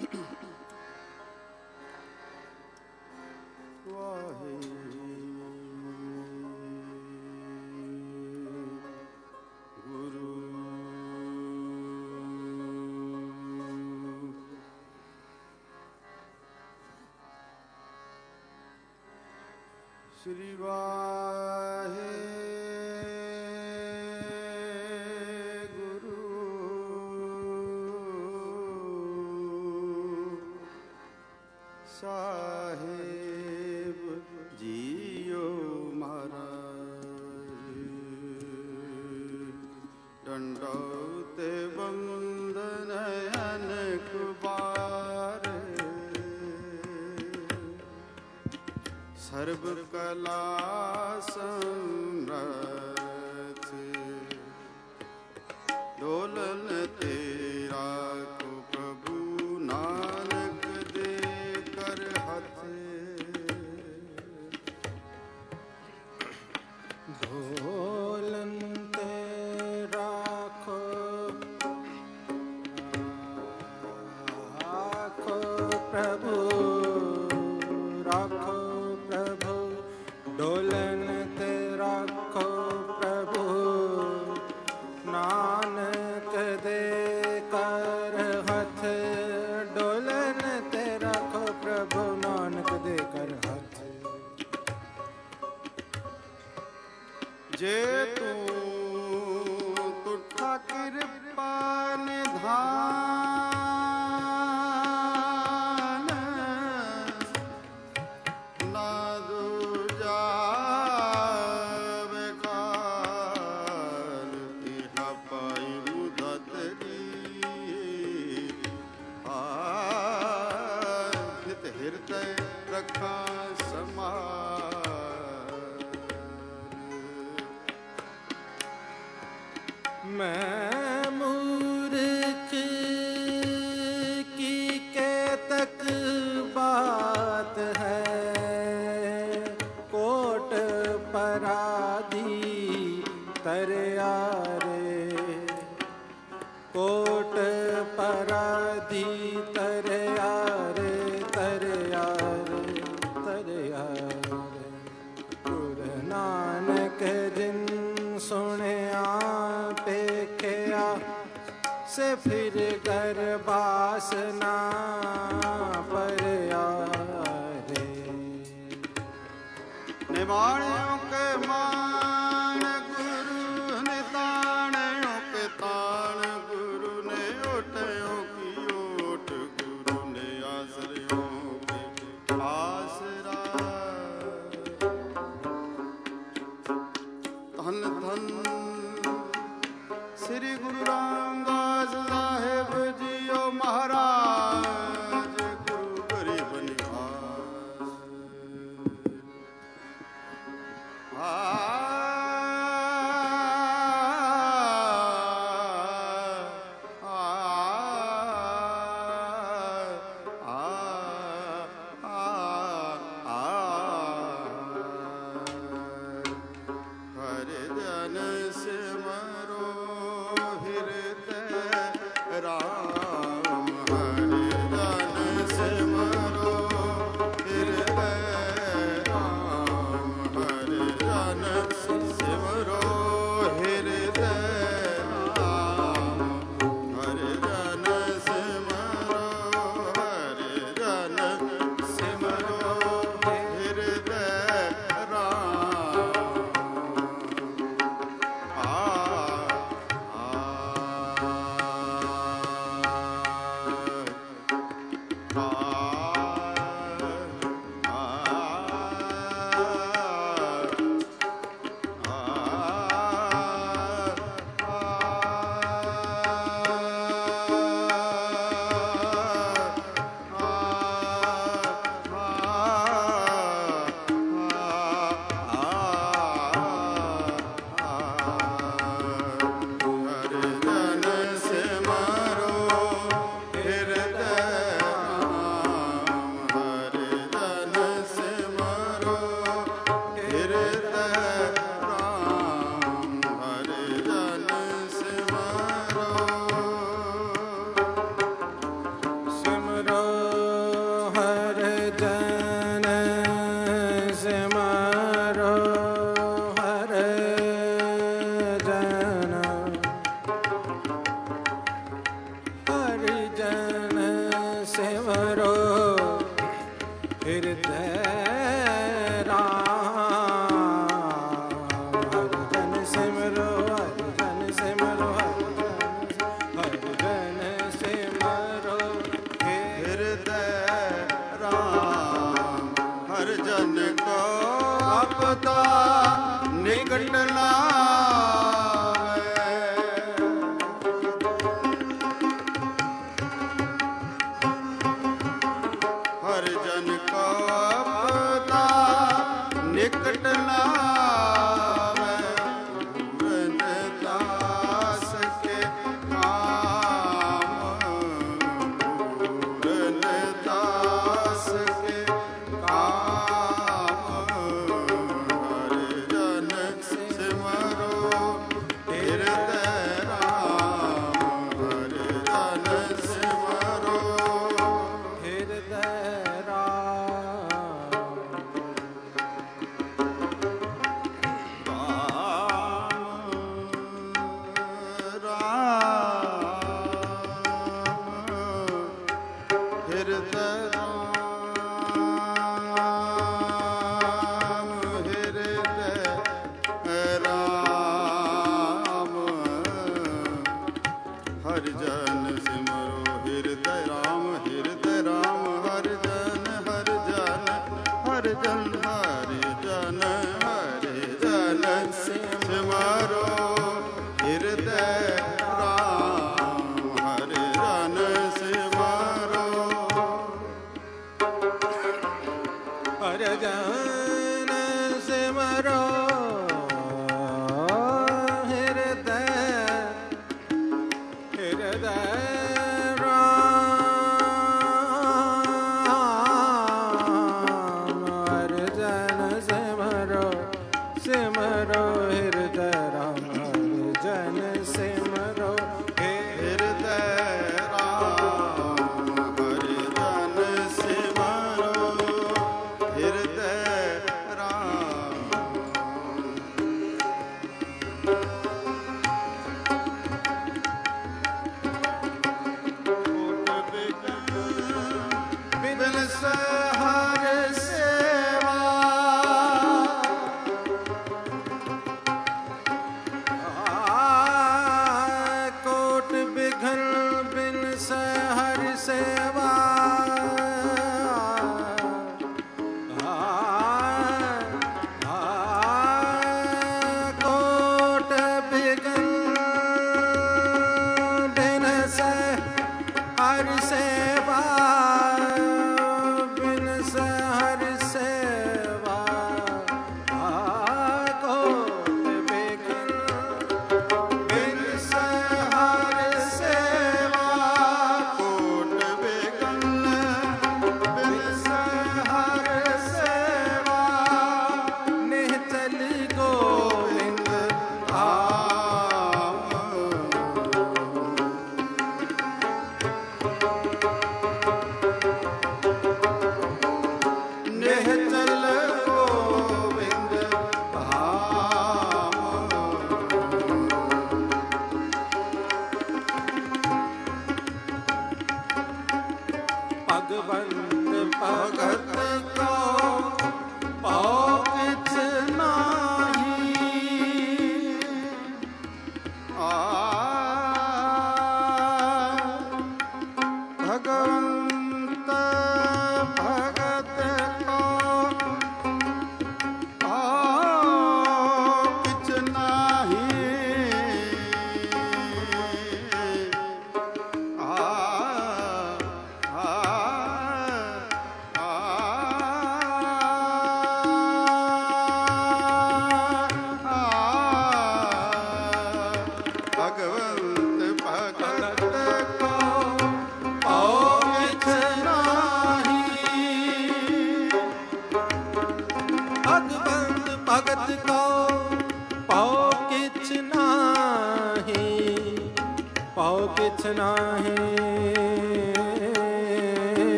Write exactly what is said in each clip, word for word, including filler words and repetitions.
Shri Vahe Guru Sahib Jiyo Maharaj Dandaute Vandan Anak Baar सर्व कला समर्थ Dolan तेरा को प्रभु नानक दे कर हाथ डोलन तेरा को राखो प्रभु राखो डोलन ते राखो प्रभु नानक दे कर हथ डोलन ते राखो प्रभु नानक दे कर हथ जे तू तुठा कृपा निधान ना दूजा मैं मूर्ख की केतक बात है कोट पराधी तरया रे कोट पराधी तरया रे तरया रे तरया रे गुरु नानक जिन सुनिया पेखिया से फिर कर बासना पर रे निवाणियों के मान गुरु ने ताणियों के ताण गुरु ने ओटयों की ओट गुरु ने आसरियों के आसरा धन धन श्री गुरु रामदास साहेब जियो महाराज सिमरो हृदय निकट लावे हर जन को आपदा निकट लावे पूरन दास के काम पूरन दास के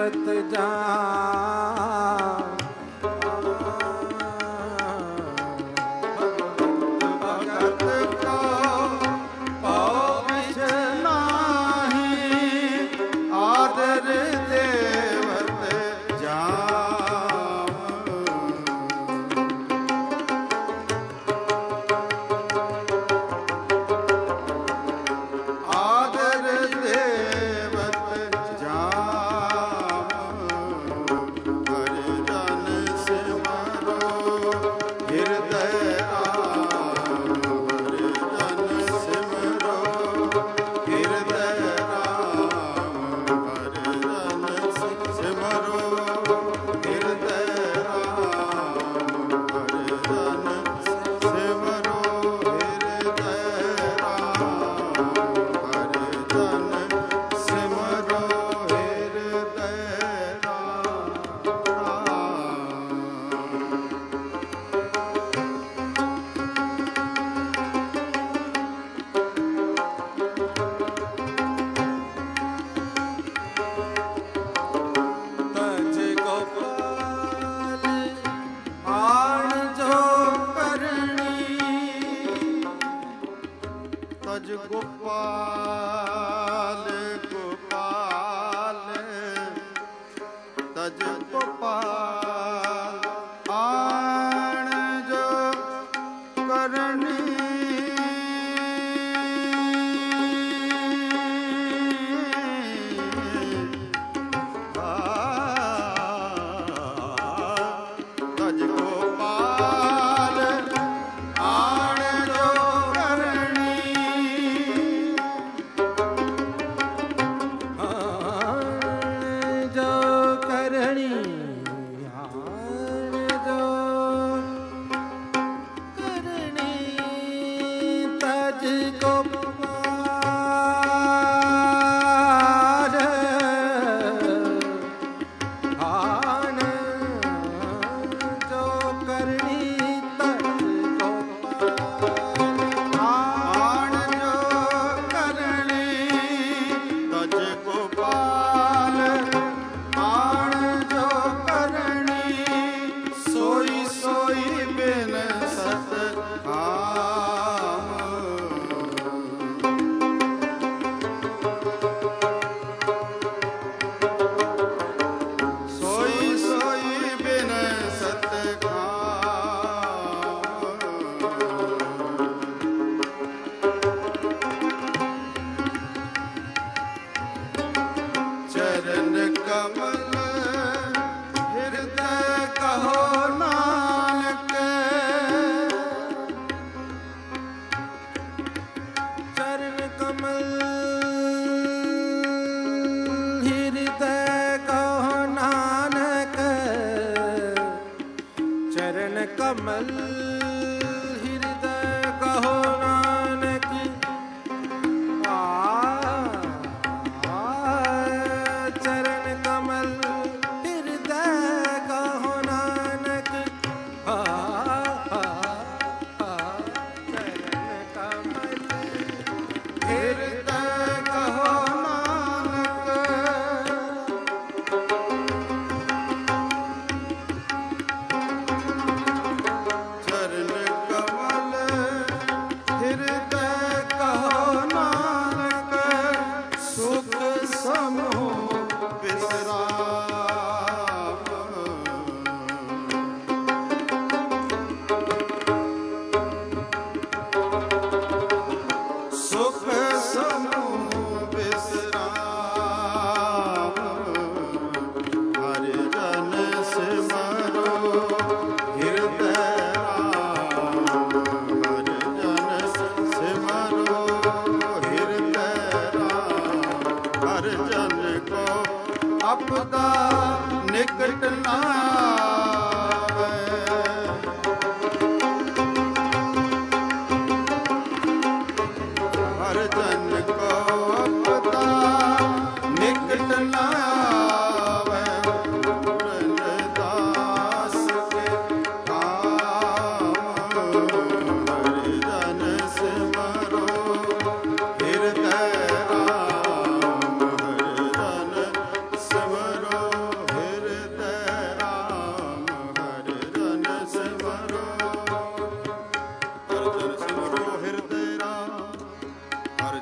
सेवत जान। भगत को पाँव बिछ नाही, आदर देवत जान। आदर देवत जान। हरि जन सिमरो हृदय राम। हरि जन सिमरो हृदय राम। हरि जन सिमरो हृदय राम। हरि जन सिमरो हृदय राम। हरि जन सिमरो हृदय तज गोपाल आण जो करणी। तज गोपाल गोपाल तज गोपाल आण जो करणी। तज गोपाल आण जो करणी। आण जो करणी। आण जो करणी। तज गोपाल आण जो करणी। तज गोपाल आण जो करणी। तज गोपाल आण जो करणी। सोई सोई बिन सत काम। सोई सोई बिन सत चरण कमल हृदय कहो नानक। चरण कमल हृदय कहो नानक। चरण कमल हृदय कहो नानक। आ आ, चरण कमल हृदय कहो नानक। आ आ, आ, चरण कमल हृदय कहो नानक। चरण कमल हृदय कहो नानक। सुख समूह विश्राम। सुख समूह विश्राम। हरि जन सिमरो हृदय राम। हरि जन सिमरो हृदय राम। हरि जन को आपदा निकट ना आवे। हर जन को आपदा निकट ना आवे। दास के काम। हरि जन सिमरो हृदय राम। हरि जन सिमरो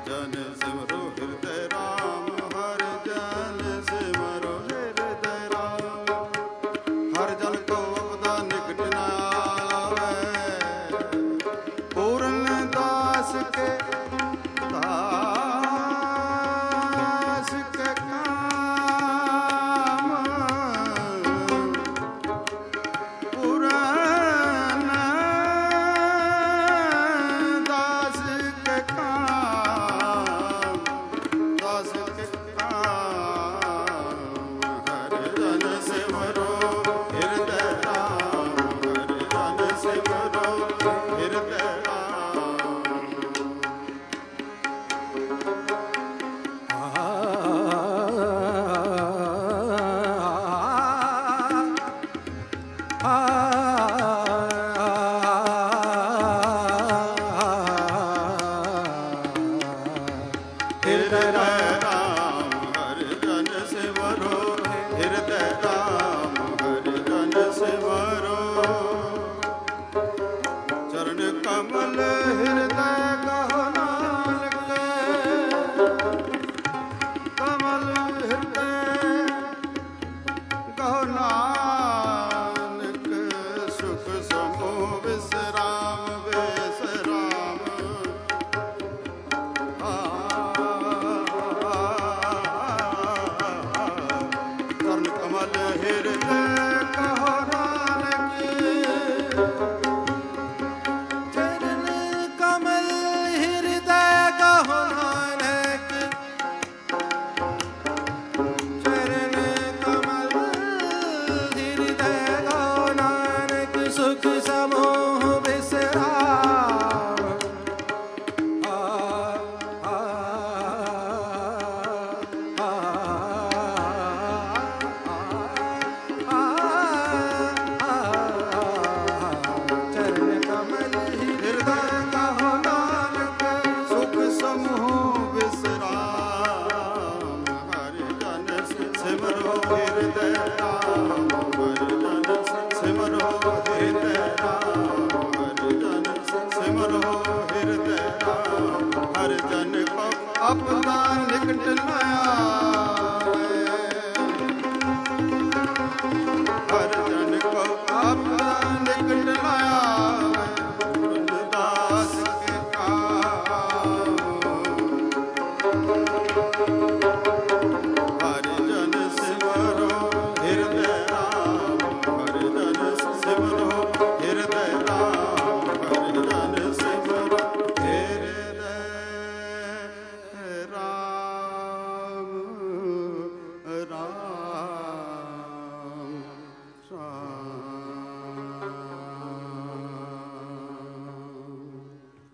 जन सिमरो हृदय राम, हर जन सिमरो हृदय राम। हर जन को अपदा निकट न आवे, पूर्ण दास के दास के काम, पूर्ण दास के काम, दास के काम। हर जन सिमरो हृदय राम, हर जन सिमरो हृदय राम। हृदय राम, हर जन सिमरो हृदय राम, हर जन सिमरो। चरण कमल हृदय कहो नानक, कमल हृदय कहो नानक। सुख समूह विश्राम विश्राम। चरण कमल हृदय कहो नानक, चरण कमल हृदय कहो नानक, चरण कमल हृदय कहो नानक। सुख समूह विश्राम। आ, आ, आ, आ, आ, चरण कमल हृदय कहो नानक, सुख समूह विश्राम। हर जन सिमरो हृदय राम, हर जन सिमरो हृदय राम, हर जन सिमरो हृदय राम। हर जन को अपना निकट न आवे, हर जन को अपना निकट न आवे। पूर्ण दास के काम, हर जन सिमरो हृदय राम, हर जन सिमरो हृदय राम, हर जन सिमरो हृदय राम, राम राम।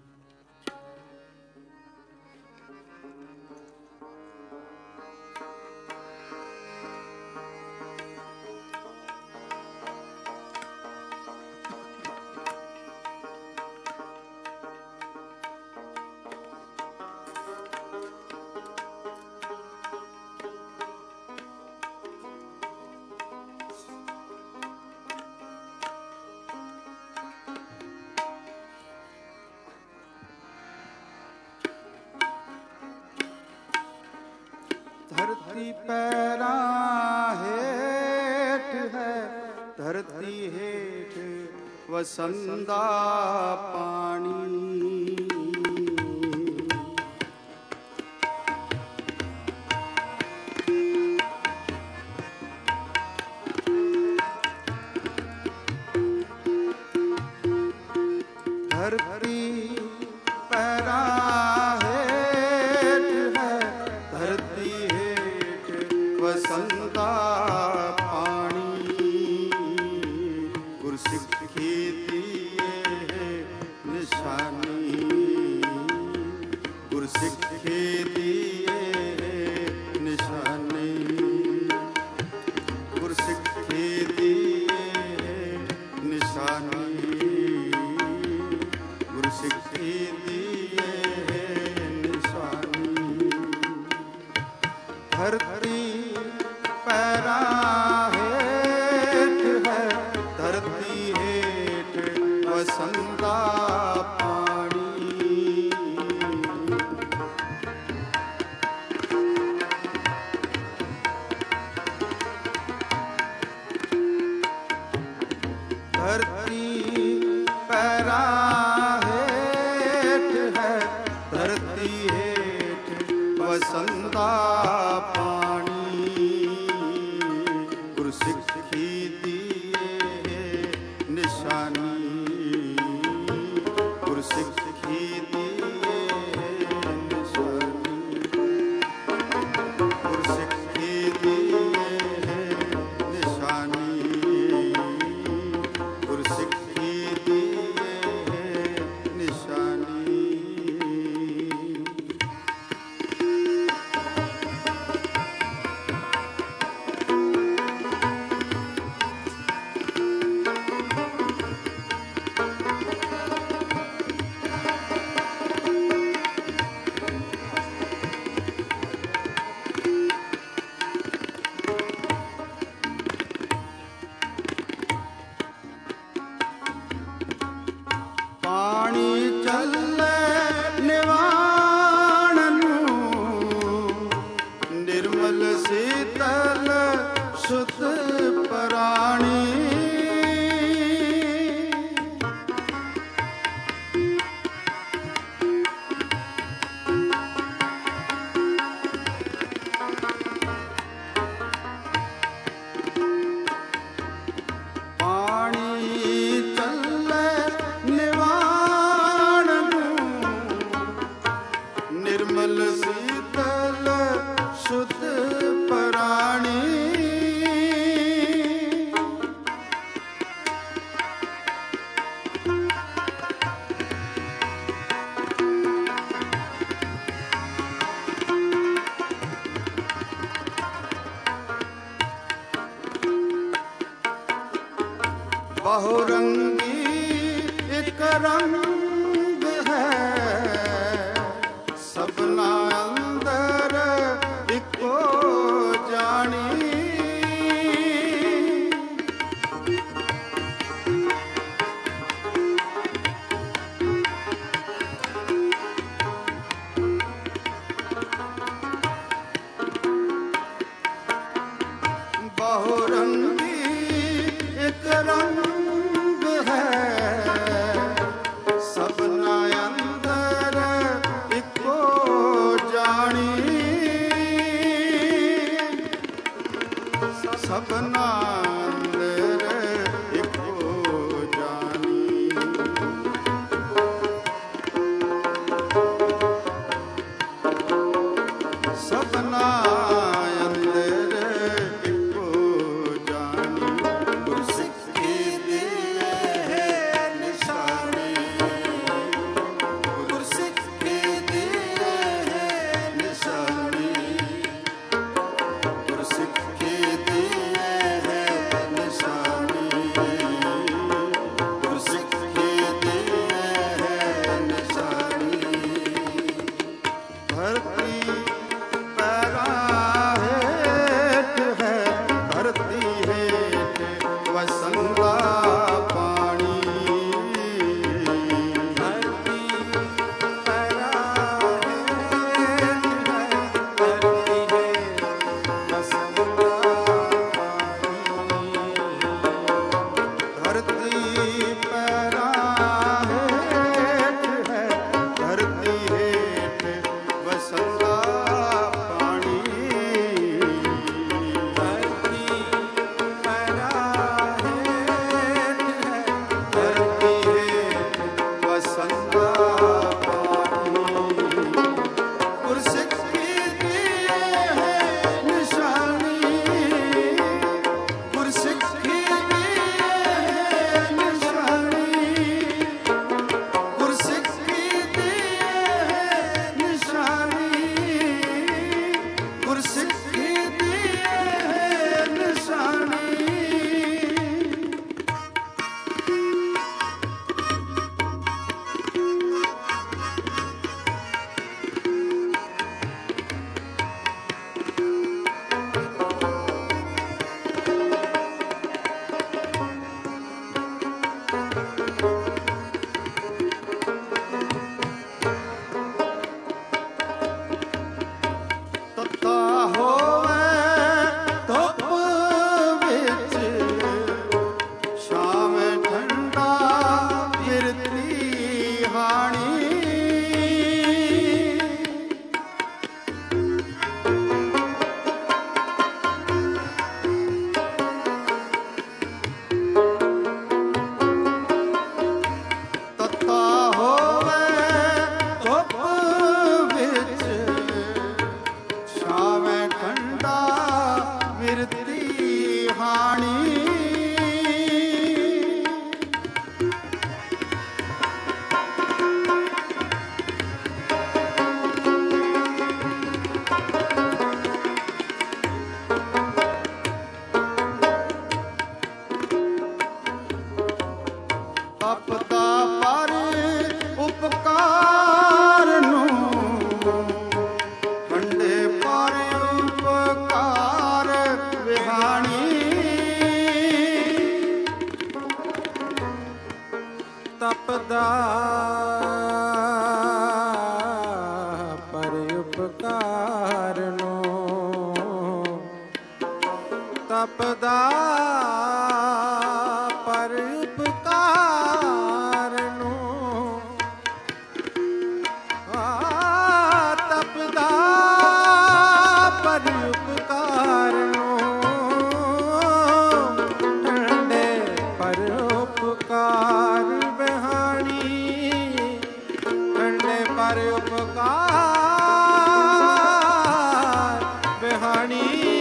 धरती पैरा हेठ है, धरती हेठ वसंदा पानी। धरती पैरा हेठ है, धरती हेठ वसंदा पानी। गुरसिख खेती है निशानी, गुरसिख खेती है निशानी, गुरसिख खेती है निशानी, गुरसिख खेती है निशानी। धरती पैरा हेठ है, धरती हेठ वसंदा पानी। ਵਸੰਦਾ ਪਾਣੀ ਗੁਰਸਿੱਖੀ ਦੀਏ ਨਿਸ਼ਾਨੀ ਗੁਰਸਿੱਖੀ ਦੀਏ ਨਿਸ਼ਾਨੀ ਗੁਰਸਿੱਖੀ ਦੀਏ ਨਿਸ਼ਾਨੀ ਗੁਰਸਿੱਖੀ ਦੀਏ ਨਿਸ਼ਾਨੀ ਪਾਣੀ ਚੱਲੇ ਨਿਵਾਣ ਨੂੰ ਨਿਰਮਲ ਸੀਤਲ ਸੁਧ ਪਰਾਣੀ ਪਾਣੀ ਚੱਲੇ ਨਿਵਾਣ ਨੂੰ ਨਿਰਮਲ ਸੀਤਲ ਸੁਧ ਪਰਾਣੀ ਬਹੁਰੰਗੀ ਇੱਕ ਰੰਗ ਹੈ ਸਭਨਾ ਅੰਦਰ ਇੱਕੋ ਜਾਣੀ ਬਹੁਰੰਗੀ ਇੱਕ ਰੰਗ ਹੈ ਸਭਨਾ ਅੰਦਰ ਇੱਕੋ ਜਾਣੀ ਸਭਨਾ ਅੰਦਰ ਇੱਕੋ ਜਾਣੀ ਸਭਨਾ ਅੰਦਰ ਇੱਕੋ ਜਾਣੀ ਗੁਰਸਿੱਖੀ ਦੀਏ ਨਿਸ਼ਾਨੀ ਗੁਰਸਿੱਖੀ ਦੀਏ ਨਿਸ਼ਾਨੀ ਗੁਰਸਿੱਖੀ ਦੀਏ ਨਿਸ਼ਾਨੀ ਗੁਰਸਿੱਖੀ ਦੀਏ ਨਿਸ਼ਾਨੀ ਧਰਤੀ ਪੈਰਾਂ ਹੇਠ ਹੈ ਧਰਤੀ ਹੇਠ ਵਸੰਦਾ ਪਾਣੀ ਧਰਤੀ ਪੈਰਾਂ ਹੇਠ ਹੈ ਧਰਤੀ ਹੇਠ ਵਸੰਦਾ ਪਾਣੀ ਧਰਤੀ ਪੈਰਾਂ ਹੇਠ ਹੈ ਧਰਤੀ ਹੇਠ ਵਸੰਦਾ ਠੰਡੇ ਪਰ ਉਪਕਾਰ ਵਿਹਾਣੀ ਤਪਦਾ ਪਰ ਉਪਕਾਰ ਨੂੰ ਤਪਦਾ ਪਰ ਉਪਕਾਰ ਨੂੰ ਆ ਤਪਦਾ ਪਰ ਉਪਕਾਰ ਨੂੰ ਠੰਡੇ ਪਰ ਉਪਕਾਰ ਬਿਹਾਣੀ ਠੰਡੇ ਪਰ ਉਪਕਾਰ ਬਿਹਾਣੀ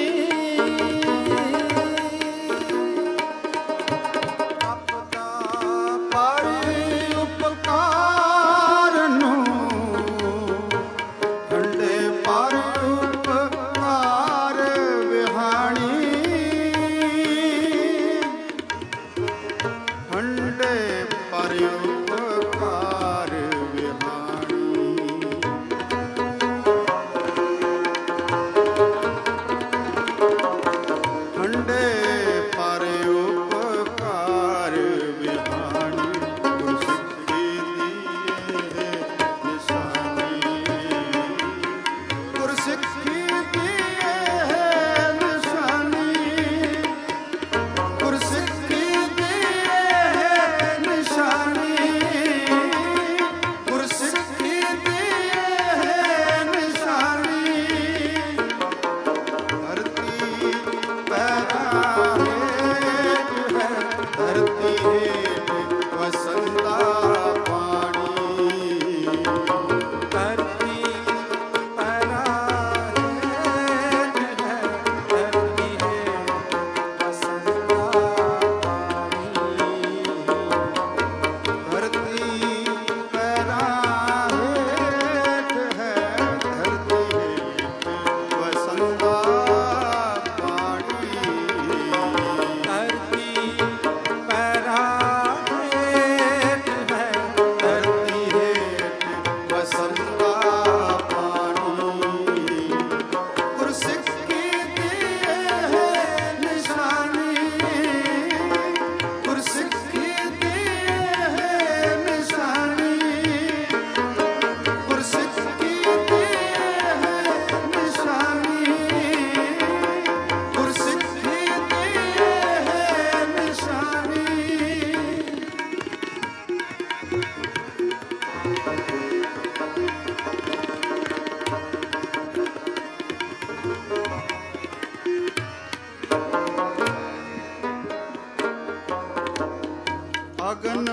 ਅਗਨ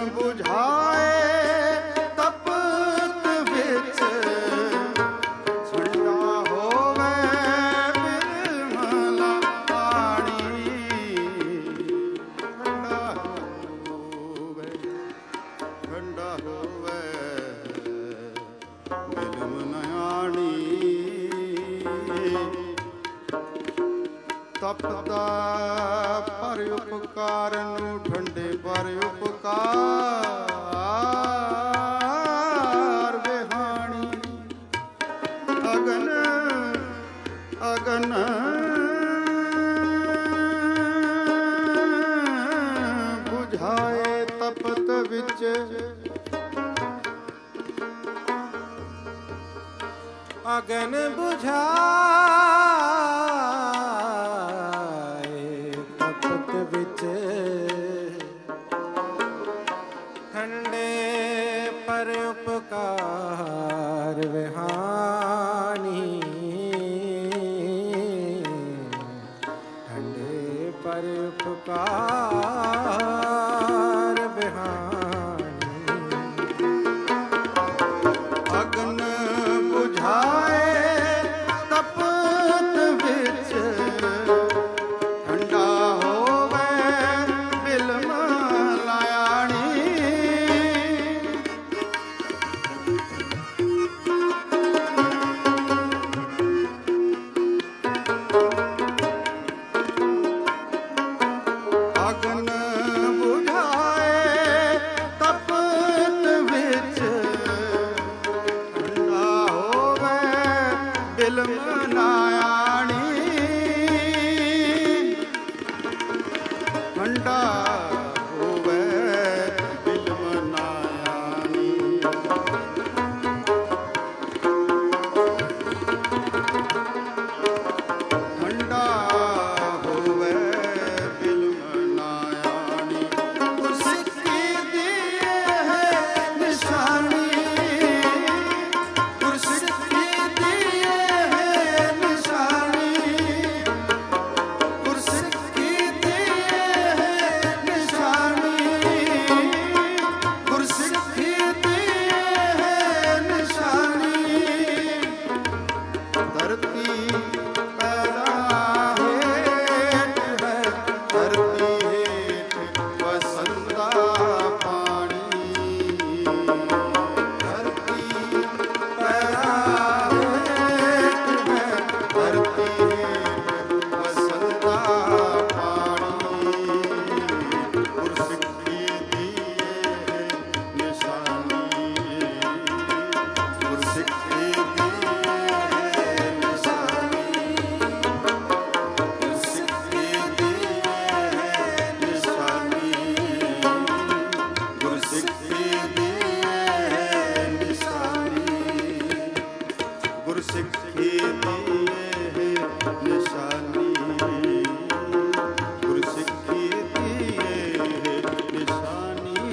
ਬੁਝਾਏ ਤਪਤ ਵਿੱਚ ਠੰਡਾ ਹੋਵੇ ਬਿਰਮਲਾ ਪਾਣੀ ਠੰਡਾ ਹੋਵੇ ਠੰਡਾ ਹੋਵੇ ਬਿਲਮ ਨਿਆਣੀ ਤਪਦਾ ਪਰ ਉਪਕਾਰ ਨੂੰ ਠੰਡੇ ਪਰ ਉਪਕਾਰ ਵਿਹਾਣੀ ਅਗਨ ਅਗਨ ਬੁਝਾਏ ਤਪਤ ਵਿੱਚ ਅਗਨ ਬੁਝਾਏ ਤਪਤ ਵਿੱਚ ਠੰਡੇ ਪਰ ਉਪਕਾਰ ਵਿਹਾਣੀ ਠੰਡੇ ਪਰ ਉਪਕਾਰ ਵਿਹਾਣੀ ਅਗਨ ਬੁਝਾਏ ਤਪਤ ਵਿੱਚ ਠੰਡਾ ਹੋਵੇ ਬਿਲਮ ਲਾਇਆਣੀ ਬਿਲਮ ਨਾ ਆਣੀ, ਠੰਡਾ ਹੋਵੇ ਬਿਲਮ ਨਾ ਆਣੀ। ਠੰਡਾ ਹੋਵੇ ਬਿਲਮ ਨਾ ਆਣੀ, ਗੁਰਸਿੱਖੀ ਦੀ ਇਹ ਨਿਸ਼ਾਨੀ, ਗੁਰਸਿੱਖੀ ਦੀ ਇਹ ਨਿਸ਼ਾਨੀ, ਗੁਰਸਿੱਖੀ ਦੀ ਇਹ ਨਿਸ਼ਾਨੀ, ਗੁਰਸਿੱਖੀ ਦੀ ਇਹ ਨਿਸ਼ਾਨੀ। ਧਰਤੀ ਪੈਰਾਂ ਹੇਠ ਹੈ, ਧਰਤੀ ਹੇਠ ਵਸੰਦਾ ਪਾਣੀ, ਧਰਤੀ ਪੈਰਾਂ ਹੇਠ ਹੈ, ਧਰਤੀ ਹੇਠ ਵਸੰਦਾ ਪਾਣੀ। ਗੁਰਸਿੱਖੀ ਦੀ ਇਹ ਨਿਸ਼ਾਨੀ, ਗੁਰਸਿੱਖੀ ਦੀ ਇਹ ਨਿਸ਼ਾਨੀ, ਗੁਰਸਿੱਖੀ ਦੀ ਇਹ ਨਿਸ਼ਾਨੀ, ਗੁਰਸਿੱਖੀ ਦੀ ਇਹ ਨਿਸ਼ਾਨੀ, ਗੁਰਸਿੱਖੀ ਦੀ ਇਹ ਨਿਸ਼ਾਨੀ, ਗੁਰਸਿੱਖੀ ਦੀ ਇਹ ਨਿਸ਼ਾਨੀ।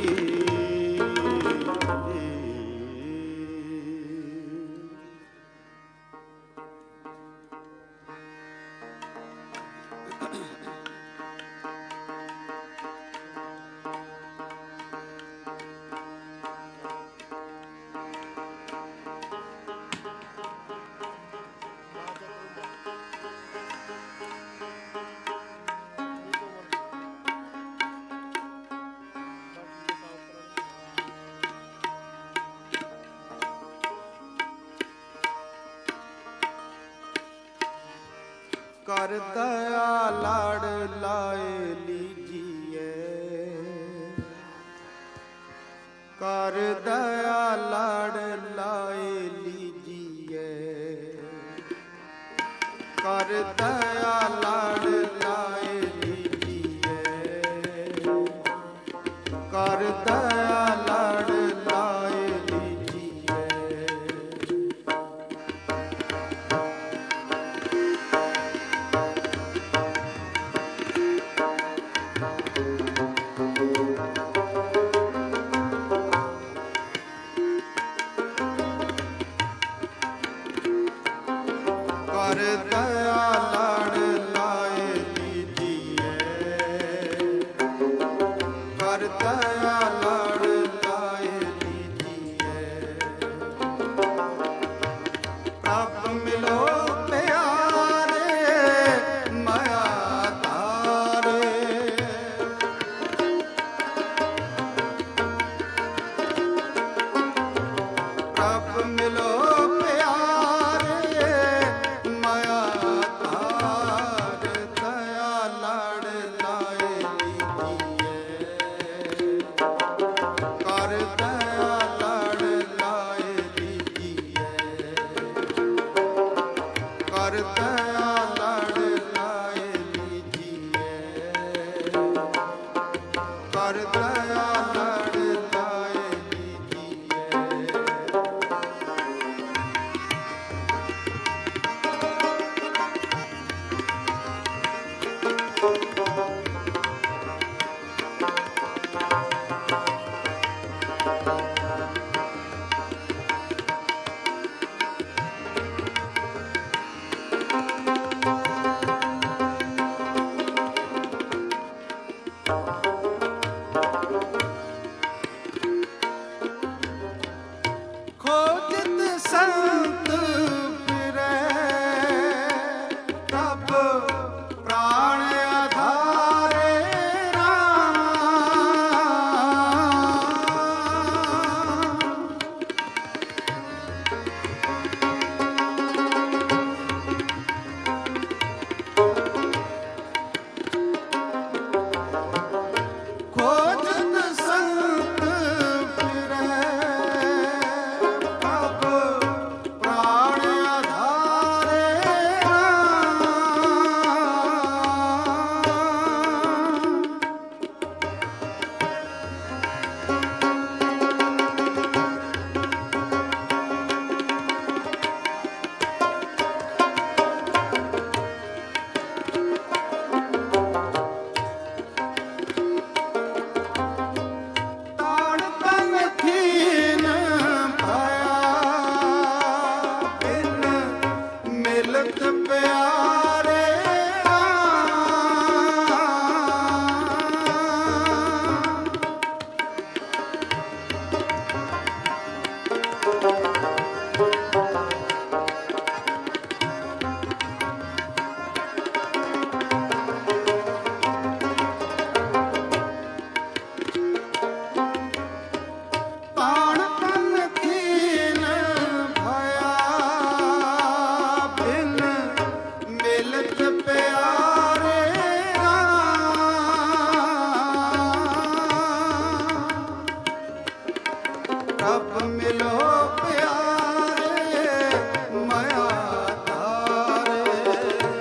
ਕਰ ਦਇਆ ਲਾੜ ਲਾਏ ਲੀਜੀਏ, ਕਰ ਦਇਆ ਲਾੜ ਲਾਏ ਲੀਜੀਏ, ਕਰ ਦਇਆ ਲਾੜ ਲਾਏ ਲੀਜੀਏ, ਕਰ ਦਇਆ ਲਾੜ ਲਾਏ ਲੀਜੀਏ। ਕਰ ਦਇਆ ਲਾੜ ਲਾਏ ਲੀਜੀਏ, ਕਰ ਦਇਆ ਲਾੜ ਲਾਏ ਲੀਜੀਏ। ਪ੍ਰਭ ਮਿਲੋ ਪਿਆਰੇ ਮਾਇਆ ਤਾਰੇ, ਪ੍ਰਭ ਮਿਲੋ ਮਿਲਤ ਪਿਆਰੇ ਪ੍ਰਭ ਮਿਲੋ ਪਿਆਰੇ ਮਾਇਆ ਧਾਰੇ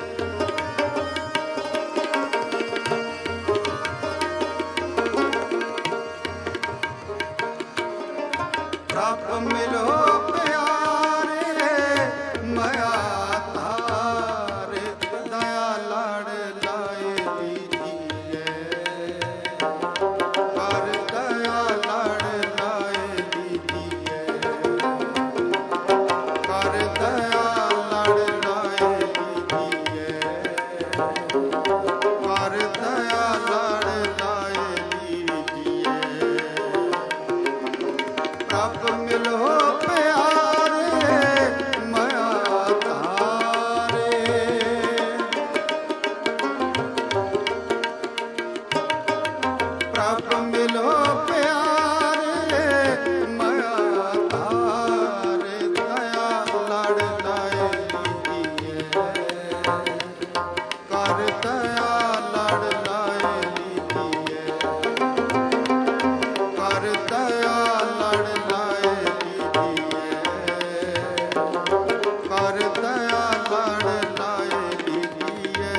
ਪ੍ਰਭ ਮਿਲੋ ਪਿਆਰੇ ਮਾਇਆ ਧਾਰੇ ਦਇਆ ਲੜ ਲਾਏ ਦੀਜੀਏ ਕਰ ਦਇਆ ਲੜ ਲਾਏ ਕਰ ਦਇਆ ਲੜ ਲਾਏ ਦੀਜੀਏ ਕਰ ਦਇਆ ਲੜ ਲਾਏ ਦੀਜੀਏ ਪ੍ਰਭ ਮਿਲੋ ਪਿਆਰੇ ਮਾਇਆ ਧਾਰੇ ਪ੍ਰਭ ਮਿਲੋ ਪਿਆਰੇ ਮਾਇਆ ਧਾਰੇ ਦਇਆ ਲੜ ਲਾਏ ਦੀਜੀਏ ਕਰ ਦਇਆ ਲੜ ਲਾਏ ਦੀਜੀਏ ਕਰ ਦਇਆ ਲੜ ਲਾਏ ਦੀਜੀਏ ਕਰ ਦਇਆ ਲੜ ਲਾਏ ਦੀਜੀਏ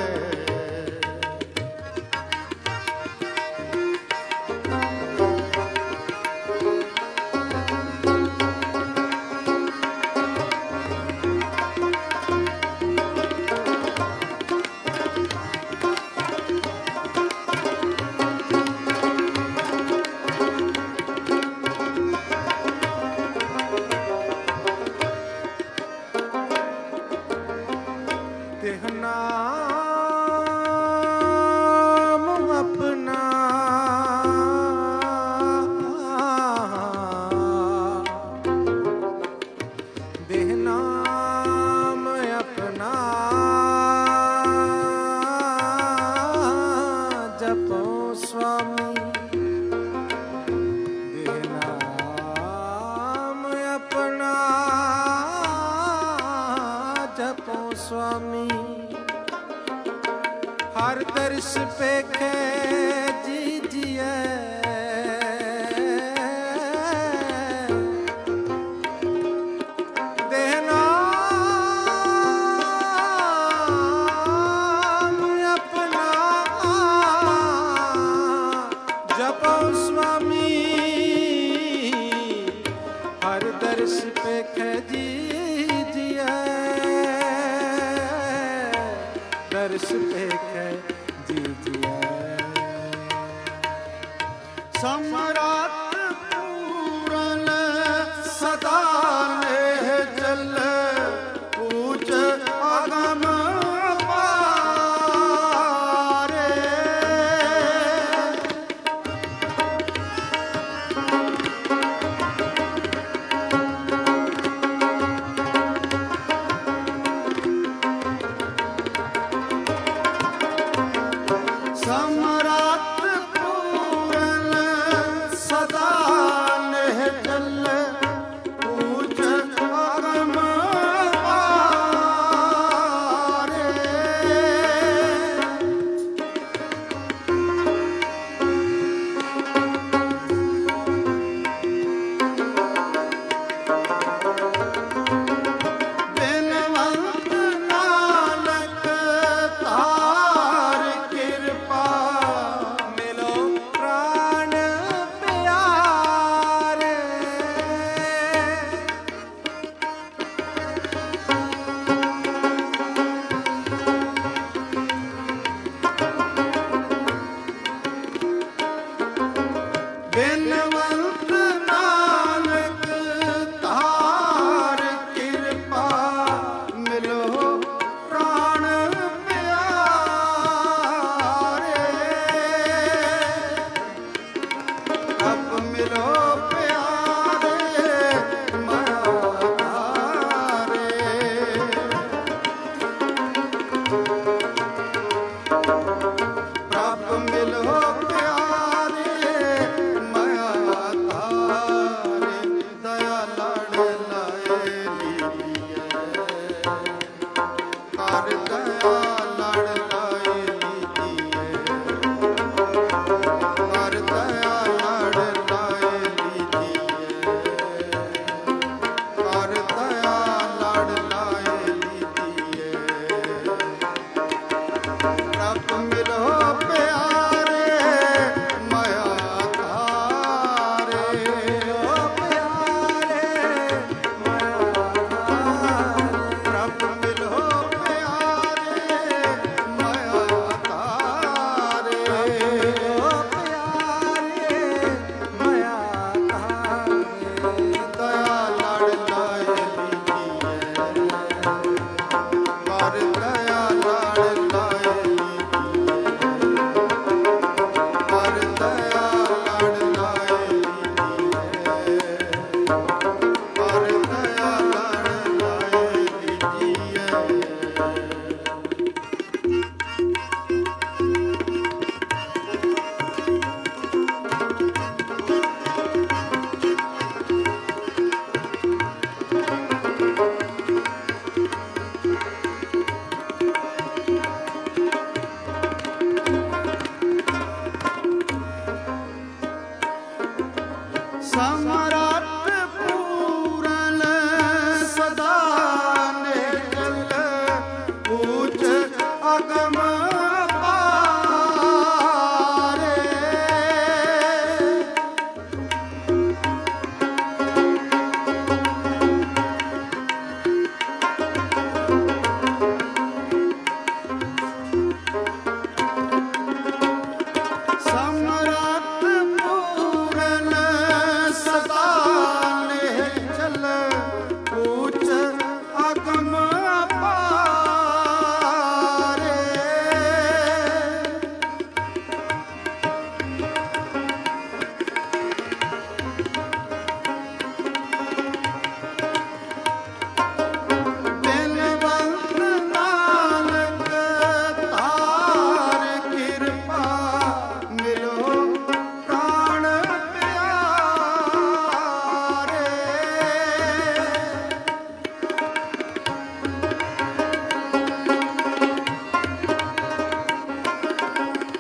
ਤਿਹ ਨਾਮ ਆਪਣਾ ਦੇਹ ਨਾਮ ਆਪਣਾ ਜਪੋ ਸੁਆਮੀ ਦੇਹ ਨਾਮ ਆਪਣਾ ਜਪੋ ਸੁਆਮੀ ਹਰ ਦਰਸ ਪੇਖੇ ਜੀਜੀਏ ਦੇਹ ਨਾਮ ਆਪਣਾ ਜਪੋ ਸੁਆਮੀ ਹਰ ਦਰਸ ਪੇਖੇ ਜੀਜੀਏ ਦਰਸ ਪੇਖੇ ਜੀਜੀਏ ਸਮਰਾਤ ਪੂਰਨ ਸਦਾ ਨੇਹ ਚੱਲ ਪੂਜ ਅਗਮ ਪਾਰੇ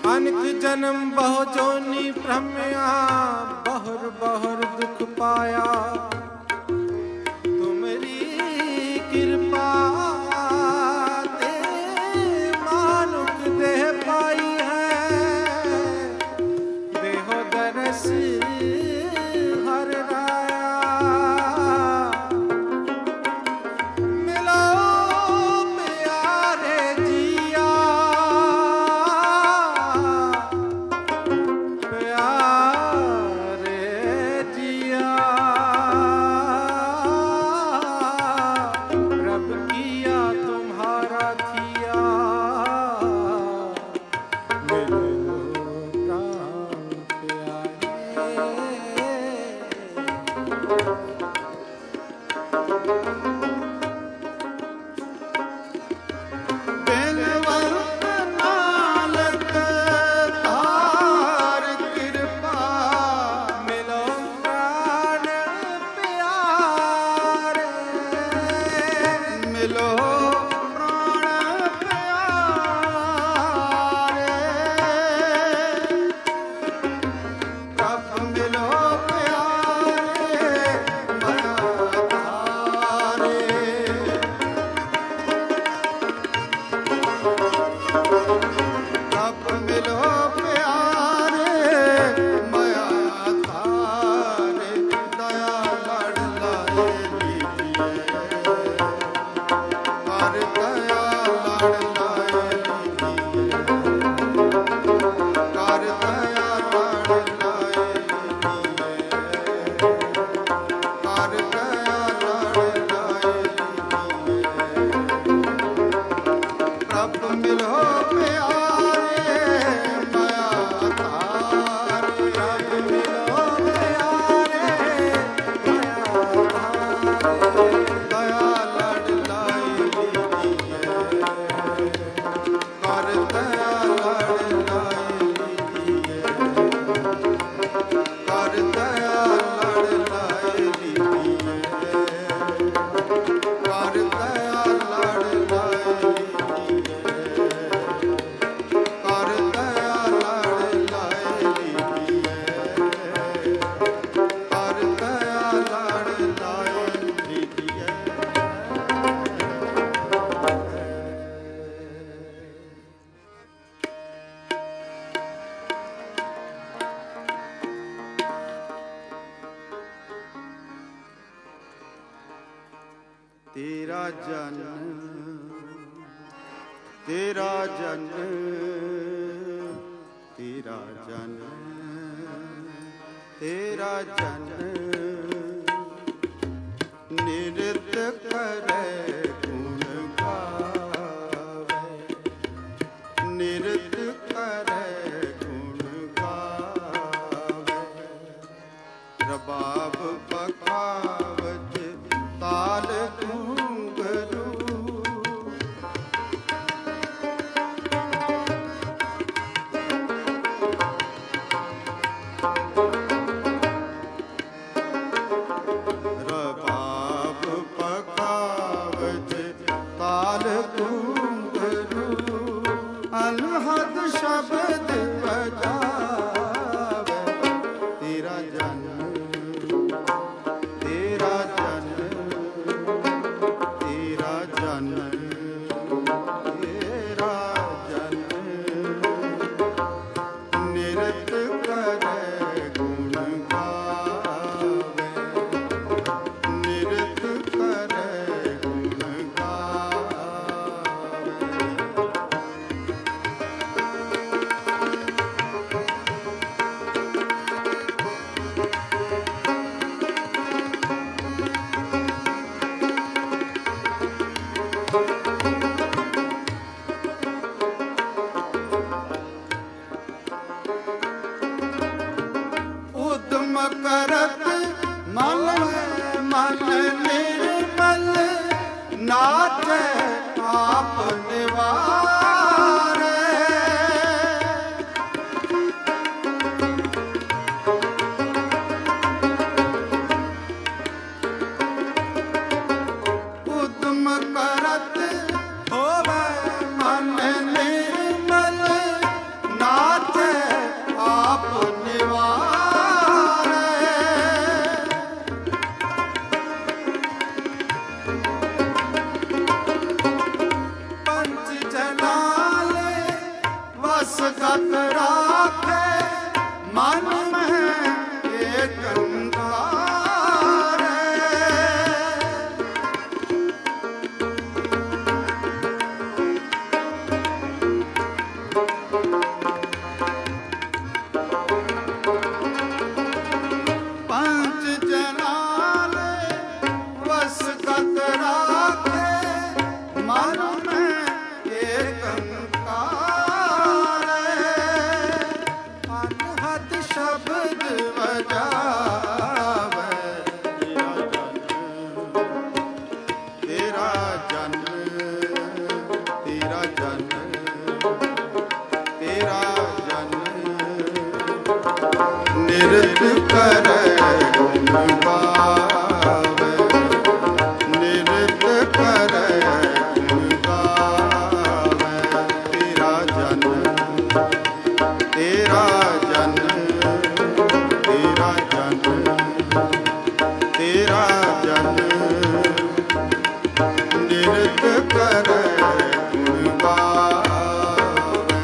अनेक जन्म बहु जोनि भ्रमया, बहुर बहुर दुख पाया। तुमरी कृपा ते मानुक देह पाई है, देहो दरस हर राया। मिलो प्यारे जिया, प्यारे जिया, प्रभ किया तुम्हारा थिया, मिलो प्राण प्यारे। बिनवंत नानक तार कृपा, मिलो प्राण प्यारे। मिलो प्राण प्यारे। प्रभ मिलो प्यारे माया धारे। प्रभ मिलो प्यारे माया धारे। दया लड़ लाए लीजिए, कर दया लड़ लाए लीजिए, कर दया लड़ लाए लीजिए, कर दया लड़ लाए लीजिए। प्रभ मिलो प्यारे माया धारे। प्रभ मिलो प्यारे माया धारे। दया लड़ लाए लीजिए, कर दया लड़ लाए लीजिए, कर दया लड़ लाए लीजिए, कर दया लड़ लाए लीजिए, कर दया लड़ लाए लीजिए, कर दया लड़ लाए लीजिए। तेरा जन, तेरा जन, तेरा जन, तेरा जन, निरत करे गुण गावे, निरत करे गुण गावे। रबाब पखावज ताल घुंघरू, रबाब पखावज ताल घुंघरू, अनहद शब्द बजावे। तेरा जन, तेरा जन, तेरा जन, तेरा जन, निरत करे गुण गावे, निरत करे गुण गावे। निरत करे गुण गावे, निरत करे गुण गावे। तेरा जन तेरा जन तेरा जन तेरा जन निरत करे गुण गावे।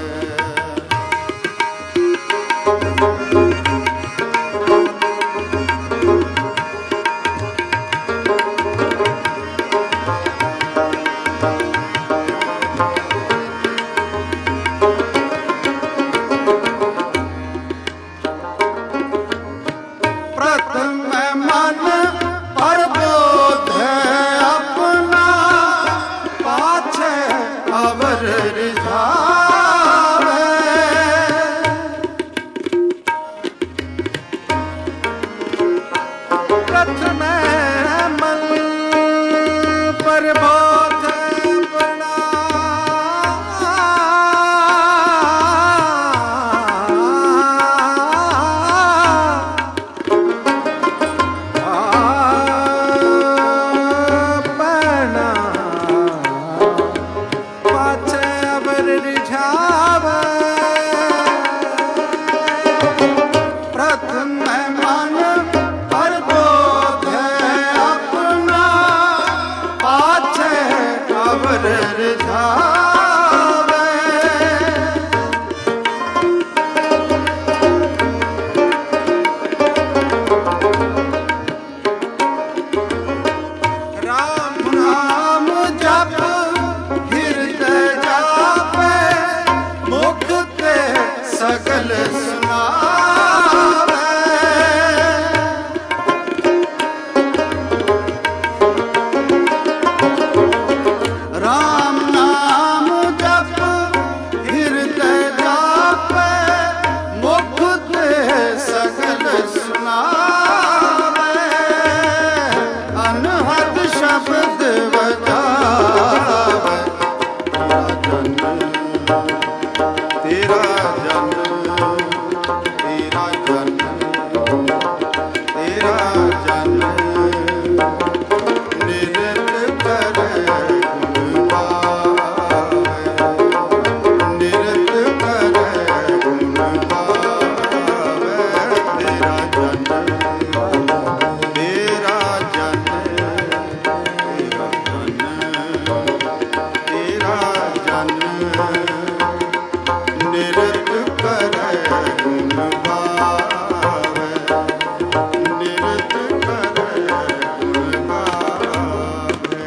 प्रथम मन प्रबोध अपना, पाछे अवर रिझावे। प्रथम मन प्रबोध अपना, सकल सुनावे। राम नाम जप हृदय जापे, मुख ते सकल सुनावे। अनहद शब्द बजावे, तेरा जन तेरा जन तेरा जन निरत करे गुण गावे, निरत करे गुण गावे। तेरा जन तेरा जन तेरा जन तेरा जन निरत करे गुण गावे, निरत करे गुण गावे।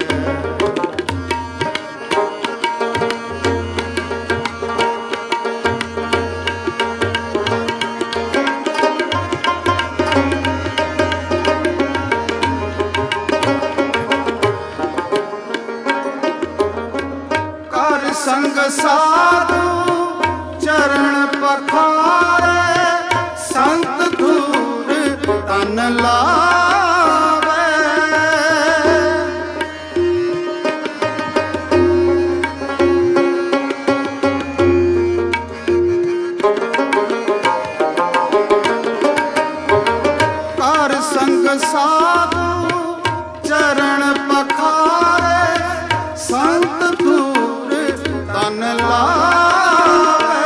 कर संग साधु चरण पखारे, संत धूर तन लावे। कर संग साधु चरण पखारे, संत धूर तन लावे।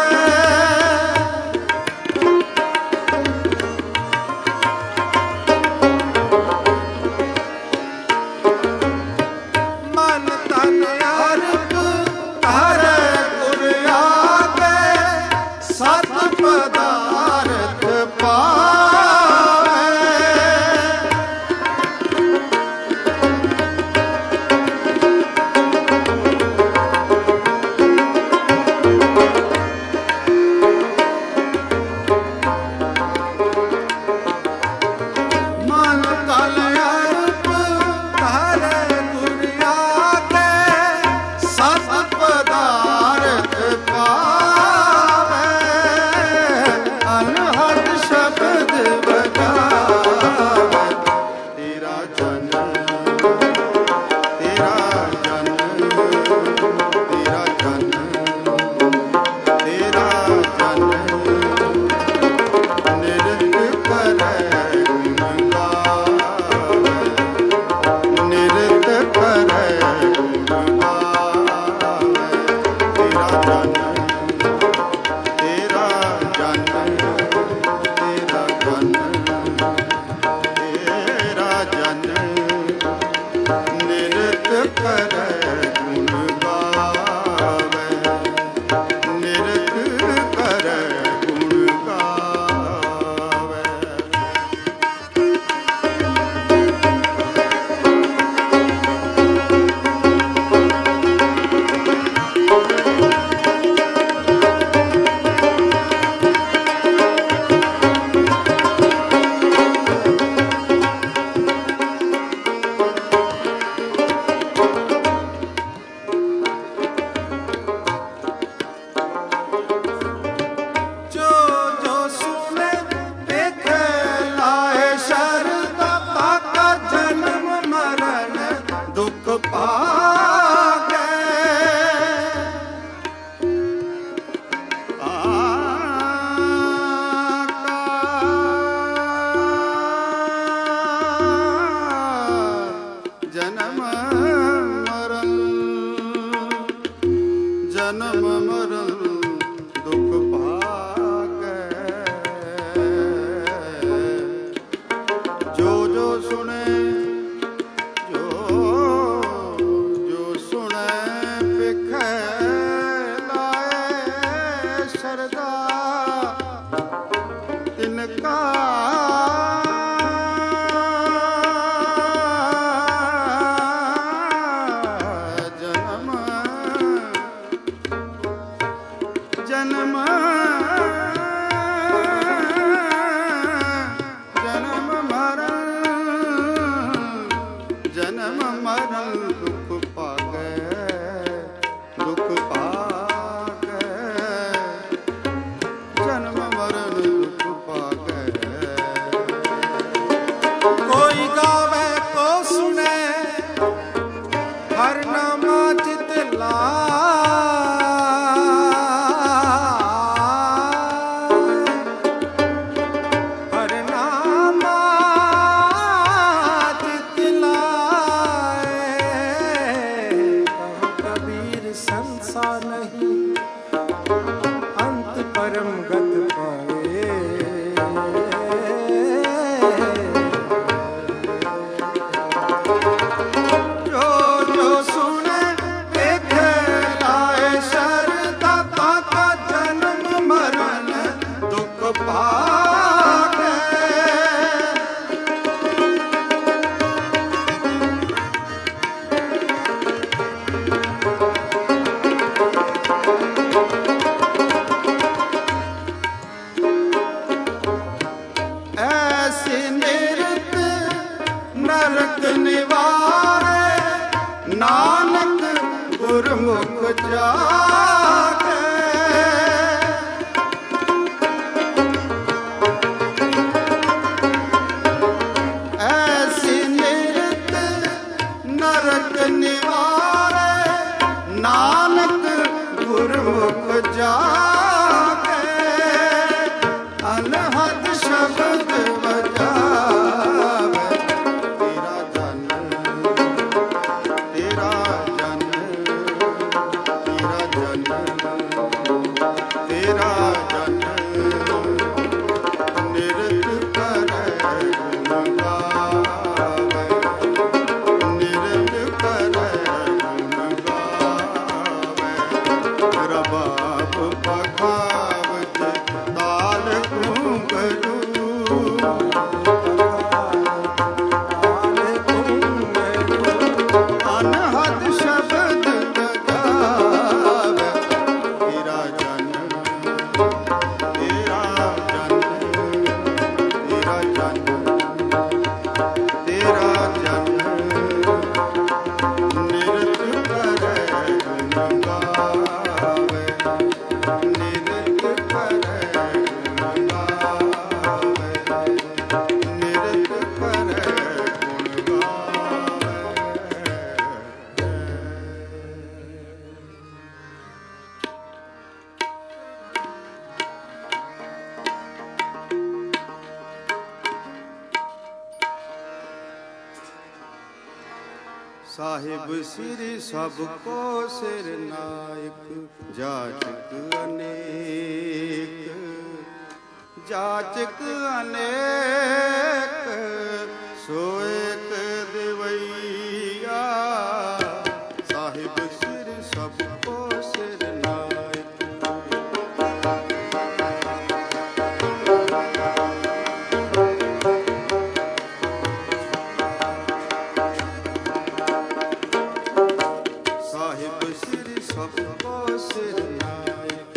Bye. ਸਾਹਿਬ ਸ੍ਰੀ ਸਭ ਕੋ ਸਿਰ ਨਾਇਕ, ਜਾਚਕ ਅਨੇਕ, ਜਾਚਕ ਅਨੇਕ, ਸੋ ਏਕ ਦਿਵਈਆ। ਸਾਹਿਬ ਸ੍ਰੀ ਸਭ ਕੋ ਸਿਰ ਨਾਇਕ, ਸਾਹਿਬ ਸ੍ਰੀ ਸਭ ਕੋ ਸਿਰ ਨਾਇਕ,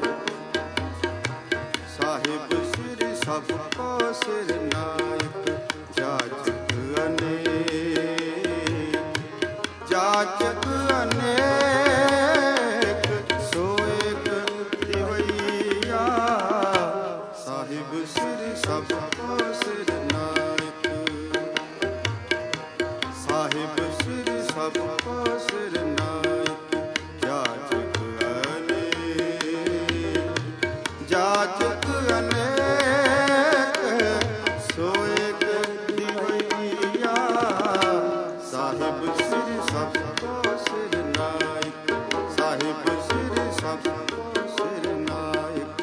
ਸਾਹਿਬ ਸ੍ਰੀ ਸਭ ਕੋ ਸਿਰ ਨਾਇਕ, ਜਾਚਕ ਅਨੇਕ, ਜਾਚਕ ਅਨੇਕ, ਸੋ ਏਕ ਦਿਵਈਆ। ਸਾਹਿਬ ਸ੍ਰੀ ਸਭ ਕੋ ਸਿਰ ਨਾਇਕ, ਸਾਹਿਬ ਸ੍ਰੀ ਸਭ ਕੋ ਸਿਰ ਨਾਇਕ, ਜਾਚਕ ਅਨੇਕ, ਜਾਚਕ ਅਨੇਕ, ਸੋ ਏਕ ਦਿਵਈਆ। ਸਾਹਿਬ ਸ੍ਰੀ ਸਭ ਕੋ ਸਿਰ ਨਾਇਕ, ਸਾਹਿਬ ਸ੍ਰੀ ਸਭ ਕੋ ਸਿਰ ਨਾਇਕ।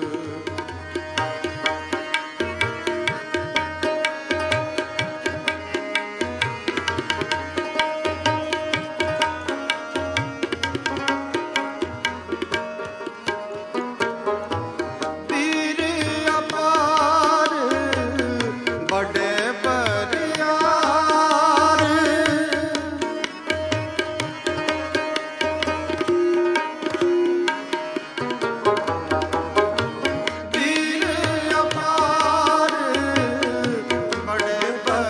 ਵੀਰ ਅਪਾਰ ਬੜੇ ਬਰਿਆਰ, ਵੀਰ ਅਪਾਰ ਬੜੇ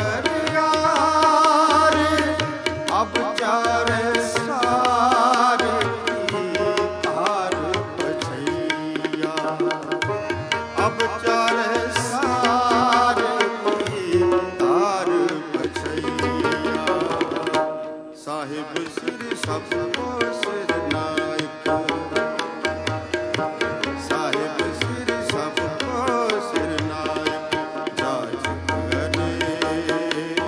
ਬਰਿਆਰ, ਅਬ ਚਾਰੇ ਸਾਰੇ ਕੀ ਤਾਰ ਪਛਈਆ। ਅਬ ਚਾਰੇ ਸਾਰੇ ਕੀ ਤਾਰ ਪਛਈਆ। ਸਾਹਿਬ ਸ੍ਰੀ ਸਭ ਕੋ ਸਿਰ ਨਾਇਕ, ਸਾਹਿਬ ਸ੍ਰੀ ਸਭ ਕੋ ਸਿਰ ਨਾਇਕ, ਜਾਚਕ ਅਨੇਕ,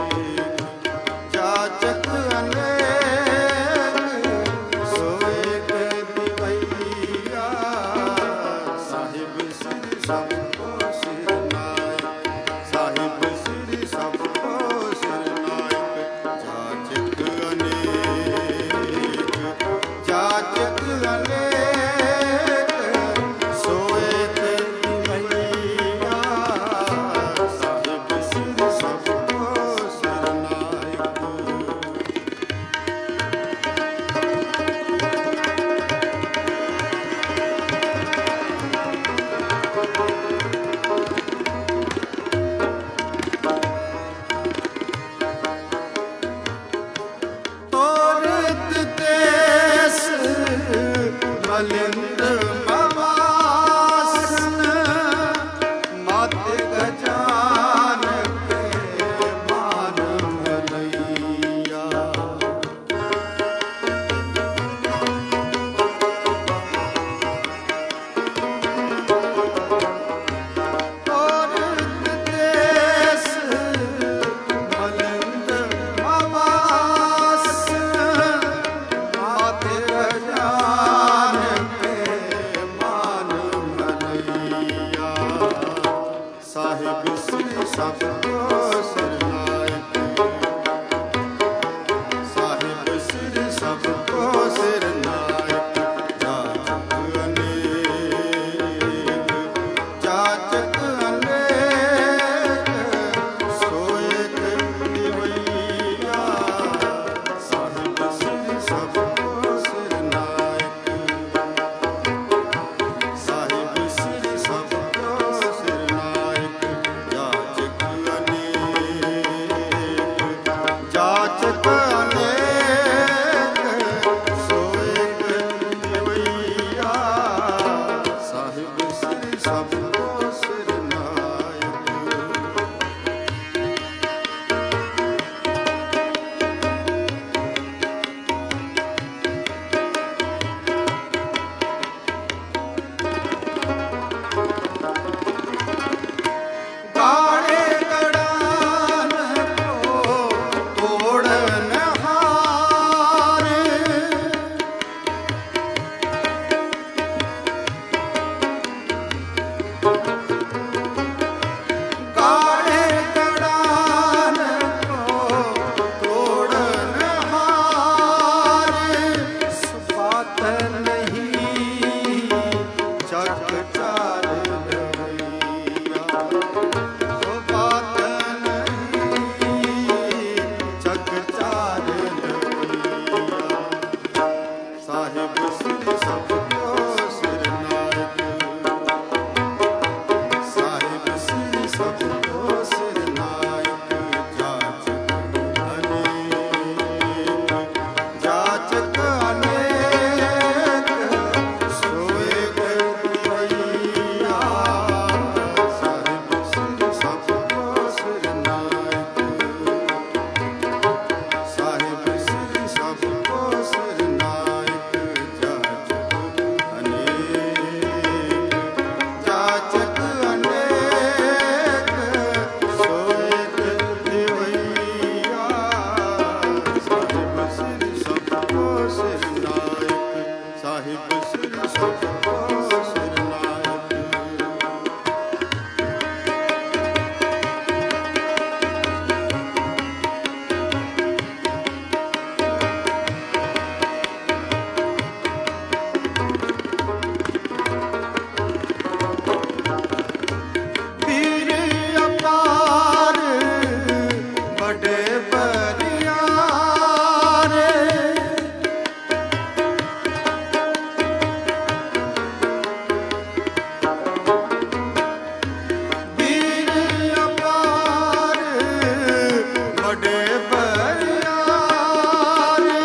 ਜਾਚਕ ਅਨੇਕ, ਸੋ ਏਕ ਦਿਵਈਆ। ਸਾਹਿਬ ਸ੍ਰੀ ਸਭ ਕੋ ਸਿਰ ਨਾਇਕ, ਸਾਹਿਬ ਸ੍ਰੀ ਸਭ ਕੋ ਸਿਰ ਨਾਇਕ, ਜਾਚਕ ਅਨੇਕ, ਜਾਚਕ ਅਨੇਕ, ਸੋ ਏਕ ਦਿਵਈਆ। ਸਾਹਿਬ ਸ੍ਰੀ ਸਭ ਕੋ ਸਿਰ ਨਾਇਕ। ਤੋਰਤ ਦੇਸ सिर सबको सिर नायक साहिब सिर सबको सिर नायक जाचक अनेक जाचक अनेक सोए गवैया साहिब सिर सबको सिर नायक साहिब सिर सबको सिर नायक जाचक अनेक जाचक अनेक सोए गवैया साहिब सिर सबको सिर नायक साहिब सिर सबको सिर नायक वीर अपार बड़े बरियारे वीर अपार बड़े बरियारे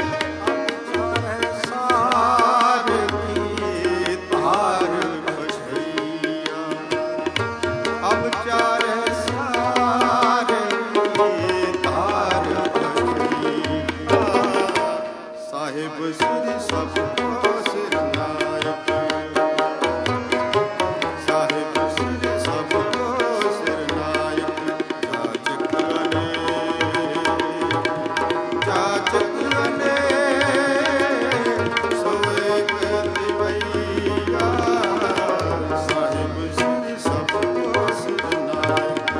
सार की तार बछैया अब चार सार की तार बछैया साहिब सिर सबको सिर नायक साहिब सिर सबको सिर नायक जाचक अनेक जाचक अनेक सोए गवैया साहिब सिर सबको सिर नायक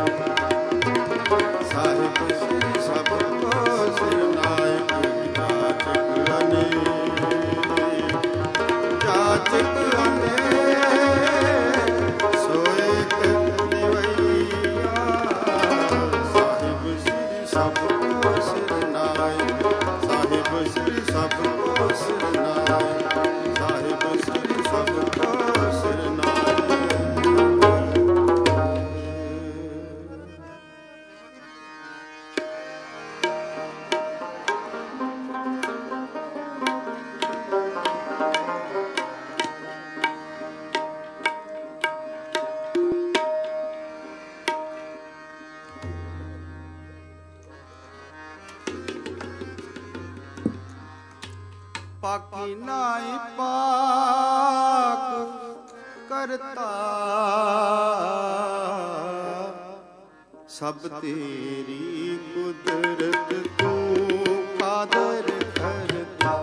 साहिब सिर सबको सिर नायक जाचक अनेक जाचक अनेक सोए गवैया साहिब सिर सबको सिर नायक साहिब सिर सबको सिर नायक साहिब सिर सबको सिर नायक पाकी नाई पाक करता सब तेरी कुदरत तू कादर करता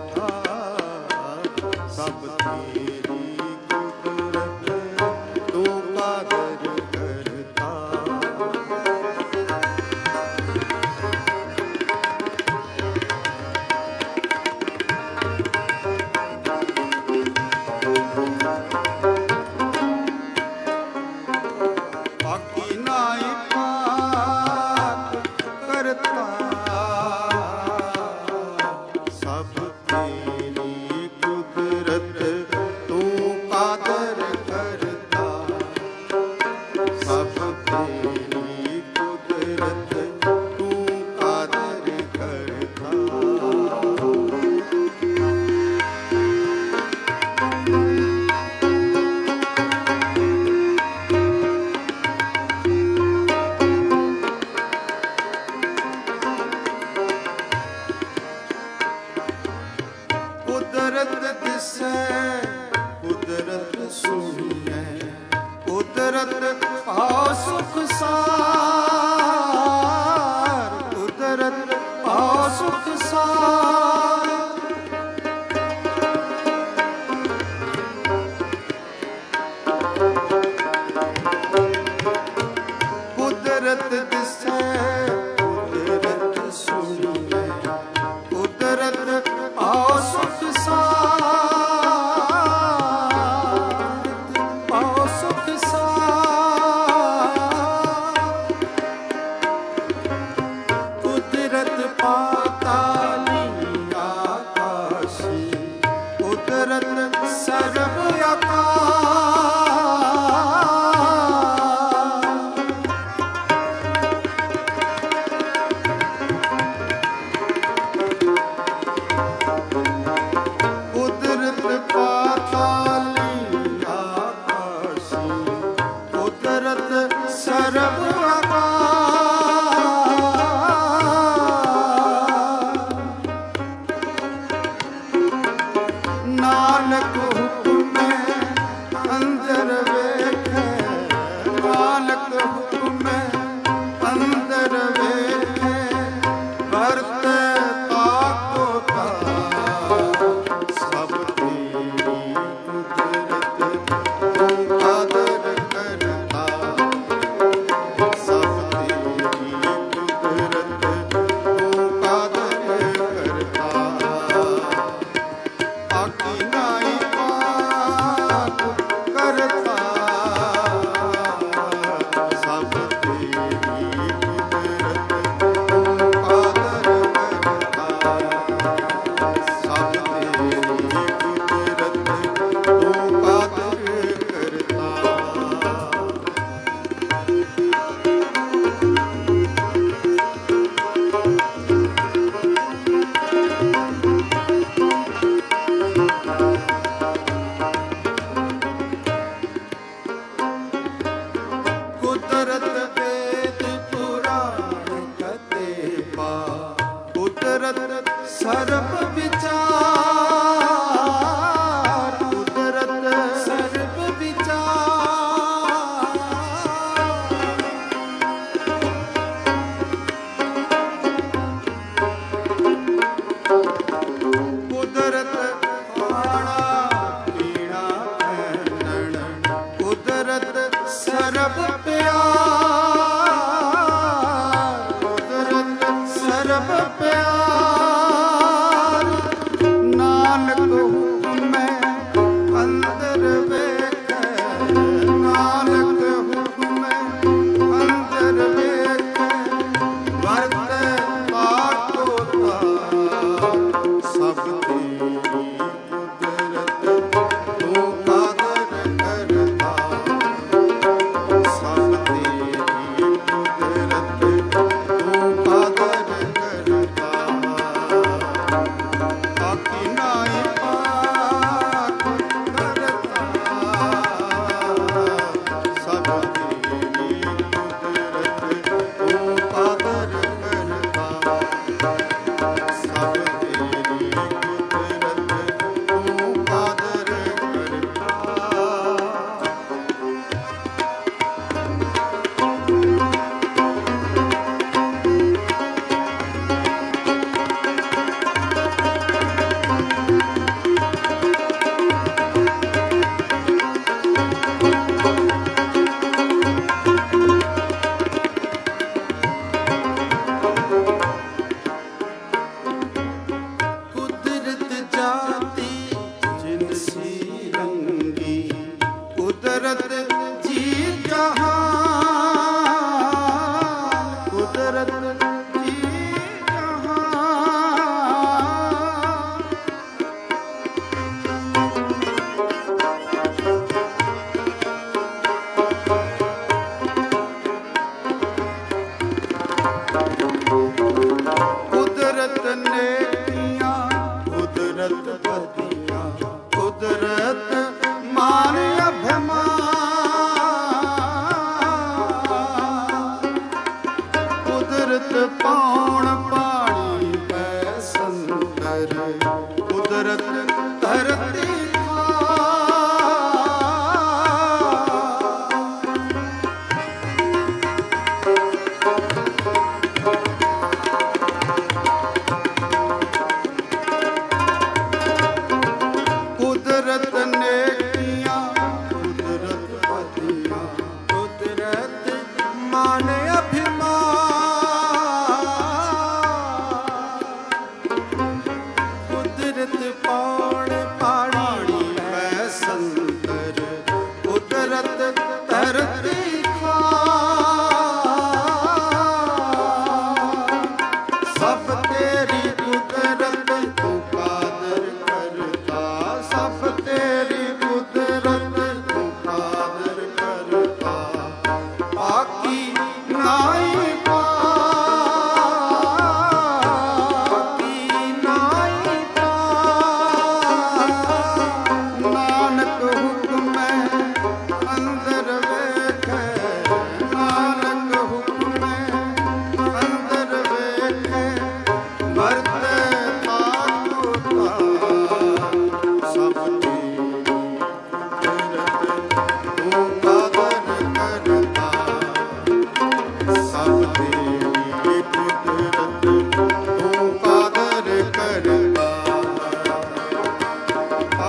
सब तेरी कुदरत तू कादर करता पाकी नाई पाक करता सब तेरी कुदरत तू कादर करता सब तेरी कुदरत तू कादर करता कुदरत दिसे कुदरत सुनिए कुदरत पाओ सुख सार कुदरत पाओ सुख सार कुदरत दिसे कुदरत सुनिए कुदरत पाओ सुख सार पाओ सुख सार कुदरत पाताली ਕੁਦਰਤ ਸਰਬ ਆਕਾਰ ਕੁਦਰਤ ਪਾਤਾਲੀ ਆਕਾਸ਼ੀ ਕੁਦਰਤ ਸਰਬ ਨਾਨਕ ਹੁਕਮੈ ਅੰਦਰ ਵੇਖੈ ਨਾਨਕ ਹੁਕਮੈ ਅੰਦਰ ਵੇਖੈ ਵਰਤੈ ਤਾਕੋ ਤਾ ਸਭ ਤੇਰੀ ਕੁਦਰਤ ਤੂੰ ਆਦਰ ਕਰਤਾ ਸਭ ਤੇਰੀ ਕੁਦਰਤ ਤੂੰ ਆਦਰ ਕਰਤਾ ਆਕੀ ਨਾਈ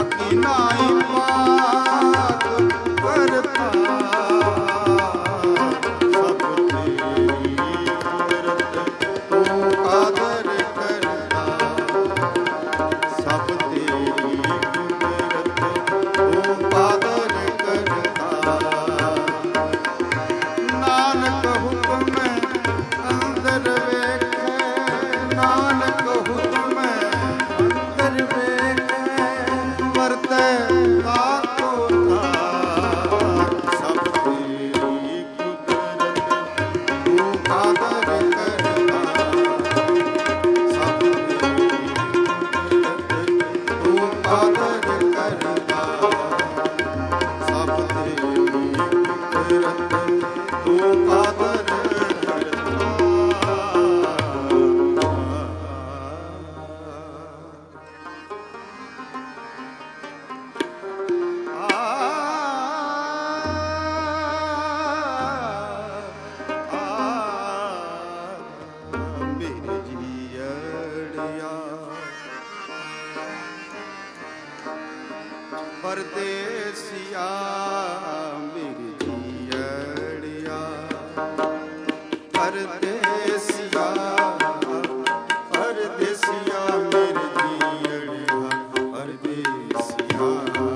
ਬਾਕੀ ਨਾਹੀ ਪਾਤ ਕਰਤਾ ਸਭ ਤੇਰੀ ਕੁਦਰਤ ਤੂੰ ਕਾਦਰ ਕਰਤਾ ਸਭ ਤੇਰੀ ਕੁਦਰਤ ਤੂੰ ਕਾਦਰ ਕਰਤਾ ਨਾਨਕ ਹੁਕਮ ਅੰਦਰ ਵੇਖੇ ਨਾਨਕ ਹੁਕਮ ਅੰਦਰ ਵੇਖੇ ਵਰਤੈ ਤਾਕੋ ਤਾਰ ਸਭ ਤੇਰੀ ਕੁਦਰਤ ਤੂੰ ਕਾਦਰ ਕਰਤਾ ਸਭ ਤੇਰੀ ਕੁਦਰਤ ਤੂੰ ਕਾਦਰ ਕਰਤਾ ਸਭ ਤੇਰੀ ਕੁਦਰਤ ਤੂੰ ਕਾਦਰ ਮੇਰੇ ਜੀਅੜਿਆ ਪਰਦੇਸੀਆ ਮੇਰੇ ਜੀਅੜਿਆ ਪਰਦੇਸੀਆ ਪਰਦੇਸੀਆ ਮੇਰੇ ਜੀਅੜਿਆ ਪਰਦੇਸੀਆ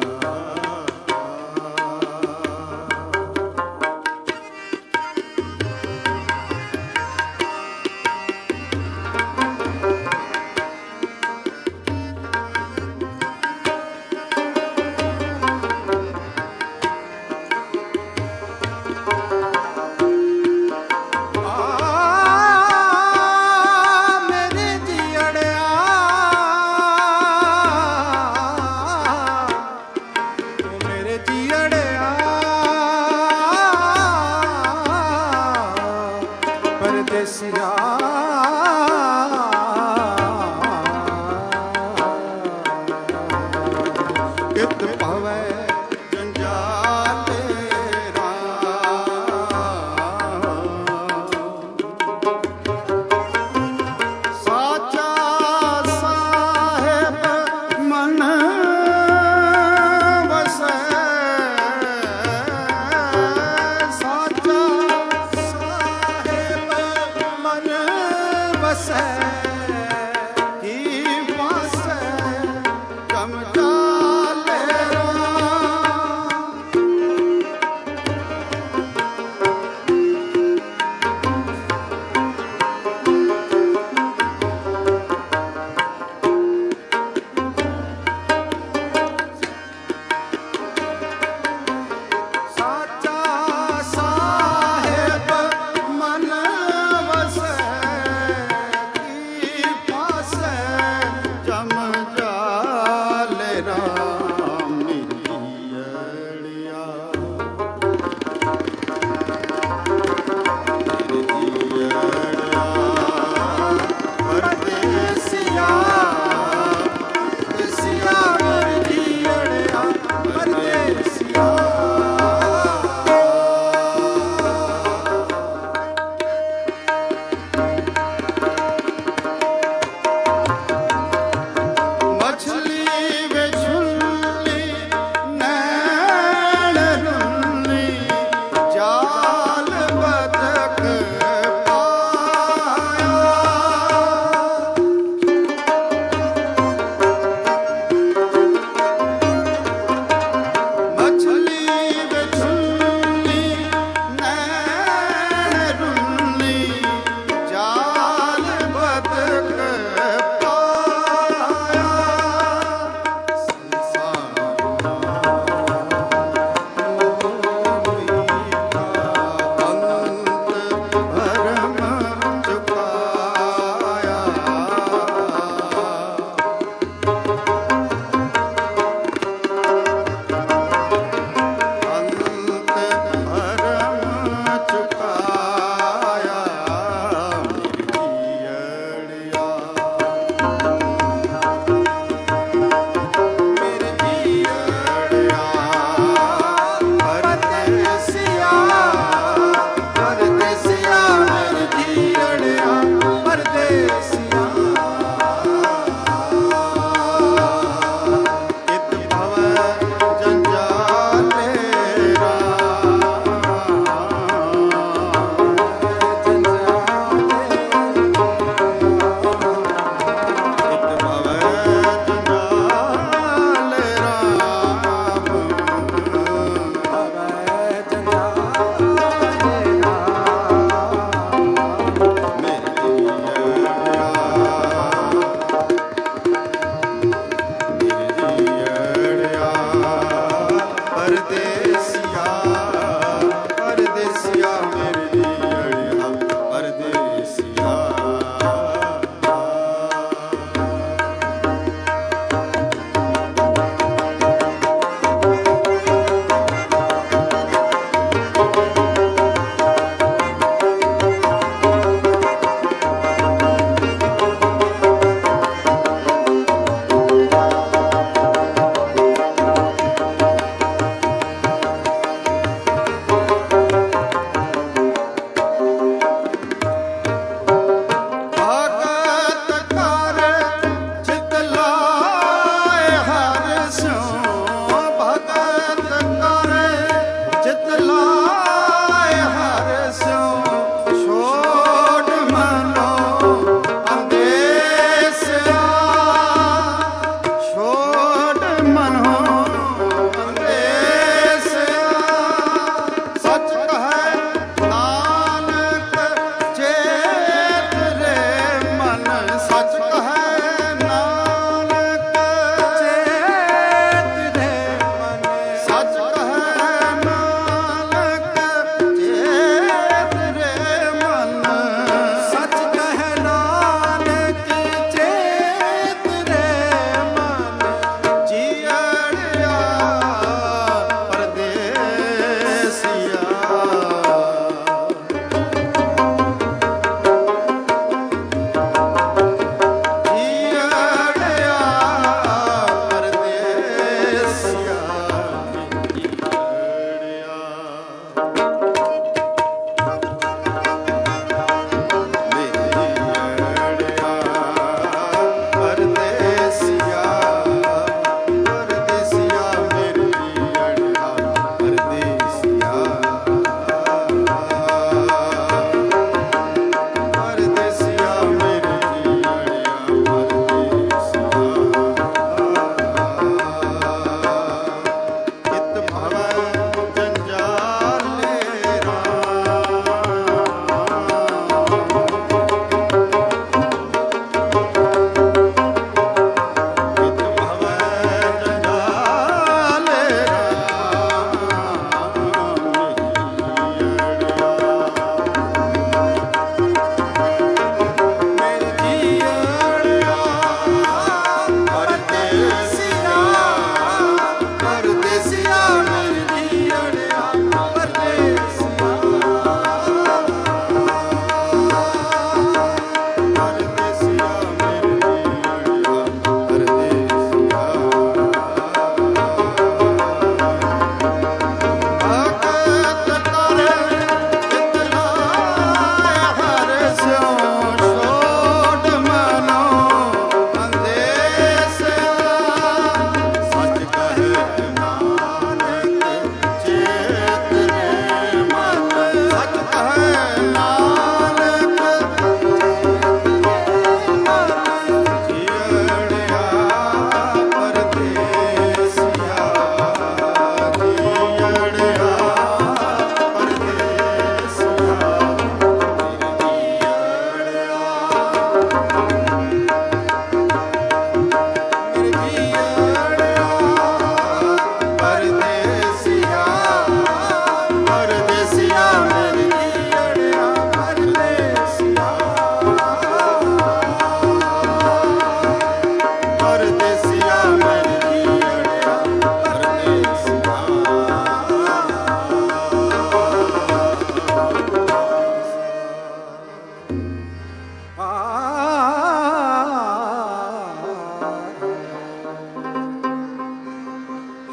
ਮੇਰੇ ਜੀੜਿਆ ਤੂੰ ਮੇਰੇ ਜੀੜਿਆ ਪਰਦੇਸੀਆ ਕਿਤ ਭਵੈ ਜੰਜਾਲ ਤੇਰਾ ਸਾਚਾ ਸਾਹਿਬ ਮਨ ਵਸੈ ਸਾਚਾ ਸਾਹਿਬ ਮਨ ਵਸੈ ਕੀ ਵਾਸੈ ਕਮ ਜਾਲੇ ਰਾਮ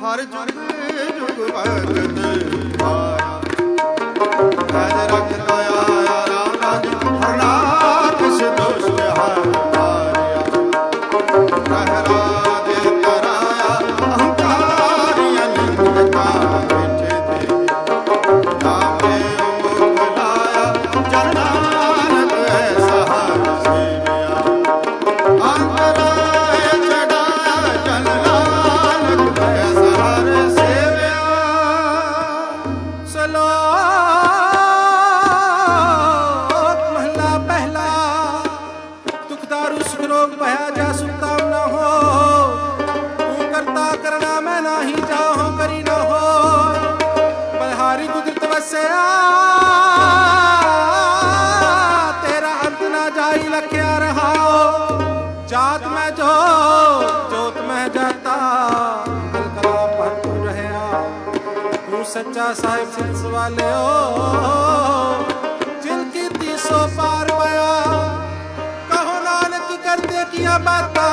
ਹਰ ਜੁਗ ਜੁਗ ਭਗਤ ਮਾਇਆ ਰਾਜ ਰਖ ਦਇਆ ਰਾਮ ਰਾਜ ਹਰਨਾਥ ਸਿਦੋਸ਼ ਹਰ ਮਾਰਿਆ ਰਹਿਰਾ ਦੇ ਤਰਾਇਆ ਅਹੰਕਾਰੀ ਅਨੰਦ ਕਾ ਬਿਠੇ ਤੇ ਨਾਮੇ ਮੁਖ ਲਾਇਆ ਚਰਨਾਨਕ ਐਸਾ ਹਰ ਸੇਵਿਆ ਅੰਤਰਾਏ ਛਡਾਇਆ ਜਨ ਨਾਨਕ ਐਸਾ ਹਰ ਸੇਵਿਆ। ਸਲੋਕ ਮਹਲਾ ਪਹਿਲਾ। ਦੁਖ ਦਾਰੂ ਸੁਖ ਰੋਗ ਭਇਆ ਜਾ ਸੁਤਾ ਨਾ ਹੋ। ਤੂੰ ਕਰਤਾ ਕਰਨਾ ਮੈਂ ਨਾਹੀ ਜਾਹੋ ਕਰੀ ਨਾ ਹੋ। ਬਲਹਾਰੀ ਕੁਦਰਤ ਵਸਿਆ ਤੇਰਾ ਅੰਤ ਨਾ ਜਾਈ ਲਖਿਆ ਰਹਾਓ। ਜਾਤ ਮੈਂ ਜੋਤ ਜੋਤ ਮੈਂ ਜਾਤਾ ਦਿਲ ਕਲਾ ਭਰਪੂਰ ਰਹਿਆ। ਤੂੰ ਸੱਚਾ ਸਾਹਿਬ ਸਿਰ ਸਵਾਲਿਓ ਜਿਨ ਕੀਤੀ ਸੋ ਪਾਰ ਪਾਇਆ। ਕਹੋ ਨਾਨਕ ਕਰਦੇ ਕੀਆ ਬਾਤਾਂ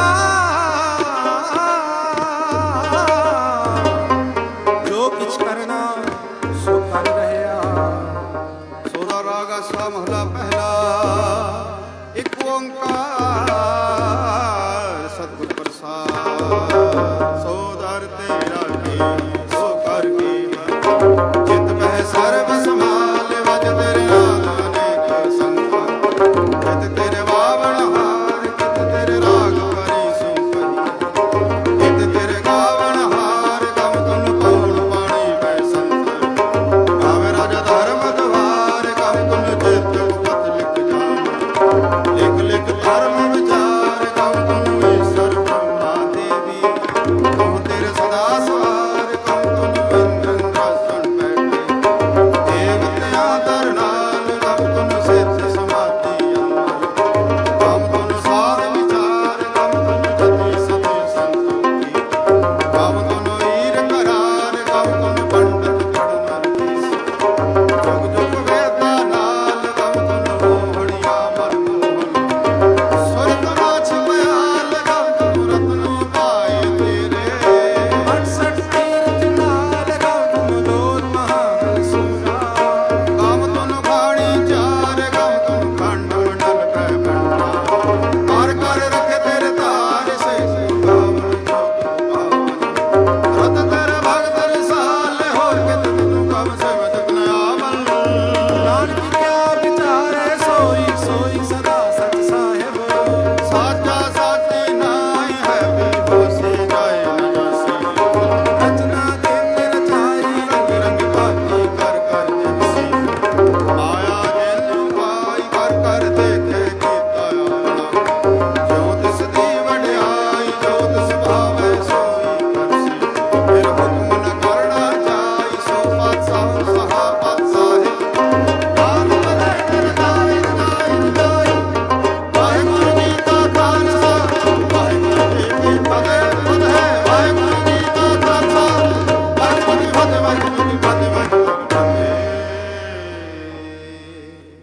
ਜੋ ਕਿਛ ਕਰਨਾ ਸੋ ਕਰ ਰਹਿਆ। ਸੋਦਾ ਰਾਗ ਆਸਾ ਮਹਲਾ ਪਹਿਲਾ। ਇੱਕ ਓੰਕਾਰ ਸਤਿਗੁਰ ਪ੍ਰਸਾਦ ਸੋ ਦਰ ਤੇਰਾ ਕੀ ਸੋ ਕਰ ਕੀ ਚਿਤ ਬਹਿ ਸਰਬ ਸੰਭਾਲ ਵਜ ਤੇਰੇ ਨਾਮ ਅਨੇਕ ਸੰਖਾ। ਚਿਤ ਤੇਰੇ ਬਾਵਣ ਹਾਰ ਚਿਤ ਤੇਰੇ ਰਾਗ ਪਰੀ ਸੋ ਕਹੀ। ਚਿਤ ਤੇਰੇ ਗਾਵਣ ਹਾਰ ਗਮ ਤੁਨ ਕੌਣ ਪਾਣੀ ਬੈ ਸੰਤ। ਗਾਵੇ ਰਾਜਾ ਧਰਮ ਦਵਾਰ ਗਮ ਤੁਨ ਚਿਤ ਉਪਤ ਲਿਖ ਜਾਣ। ਲਿਖ ਲਿਖ ਧਰਮ ਵਿਚਾਰ ਗਮ ਤੁਨ ਈਸ਼ਰ ਬ੍ਰਹਮਾ ਦੇਵੀ। ਤੂੰ ਤੇਰੇ ਸਦਾ ਸਵਾਰ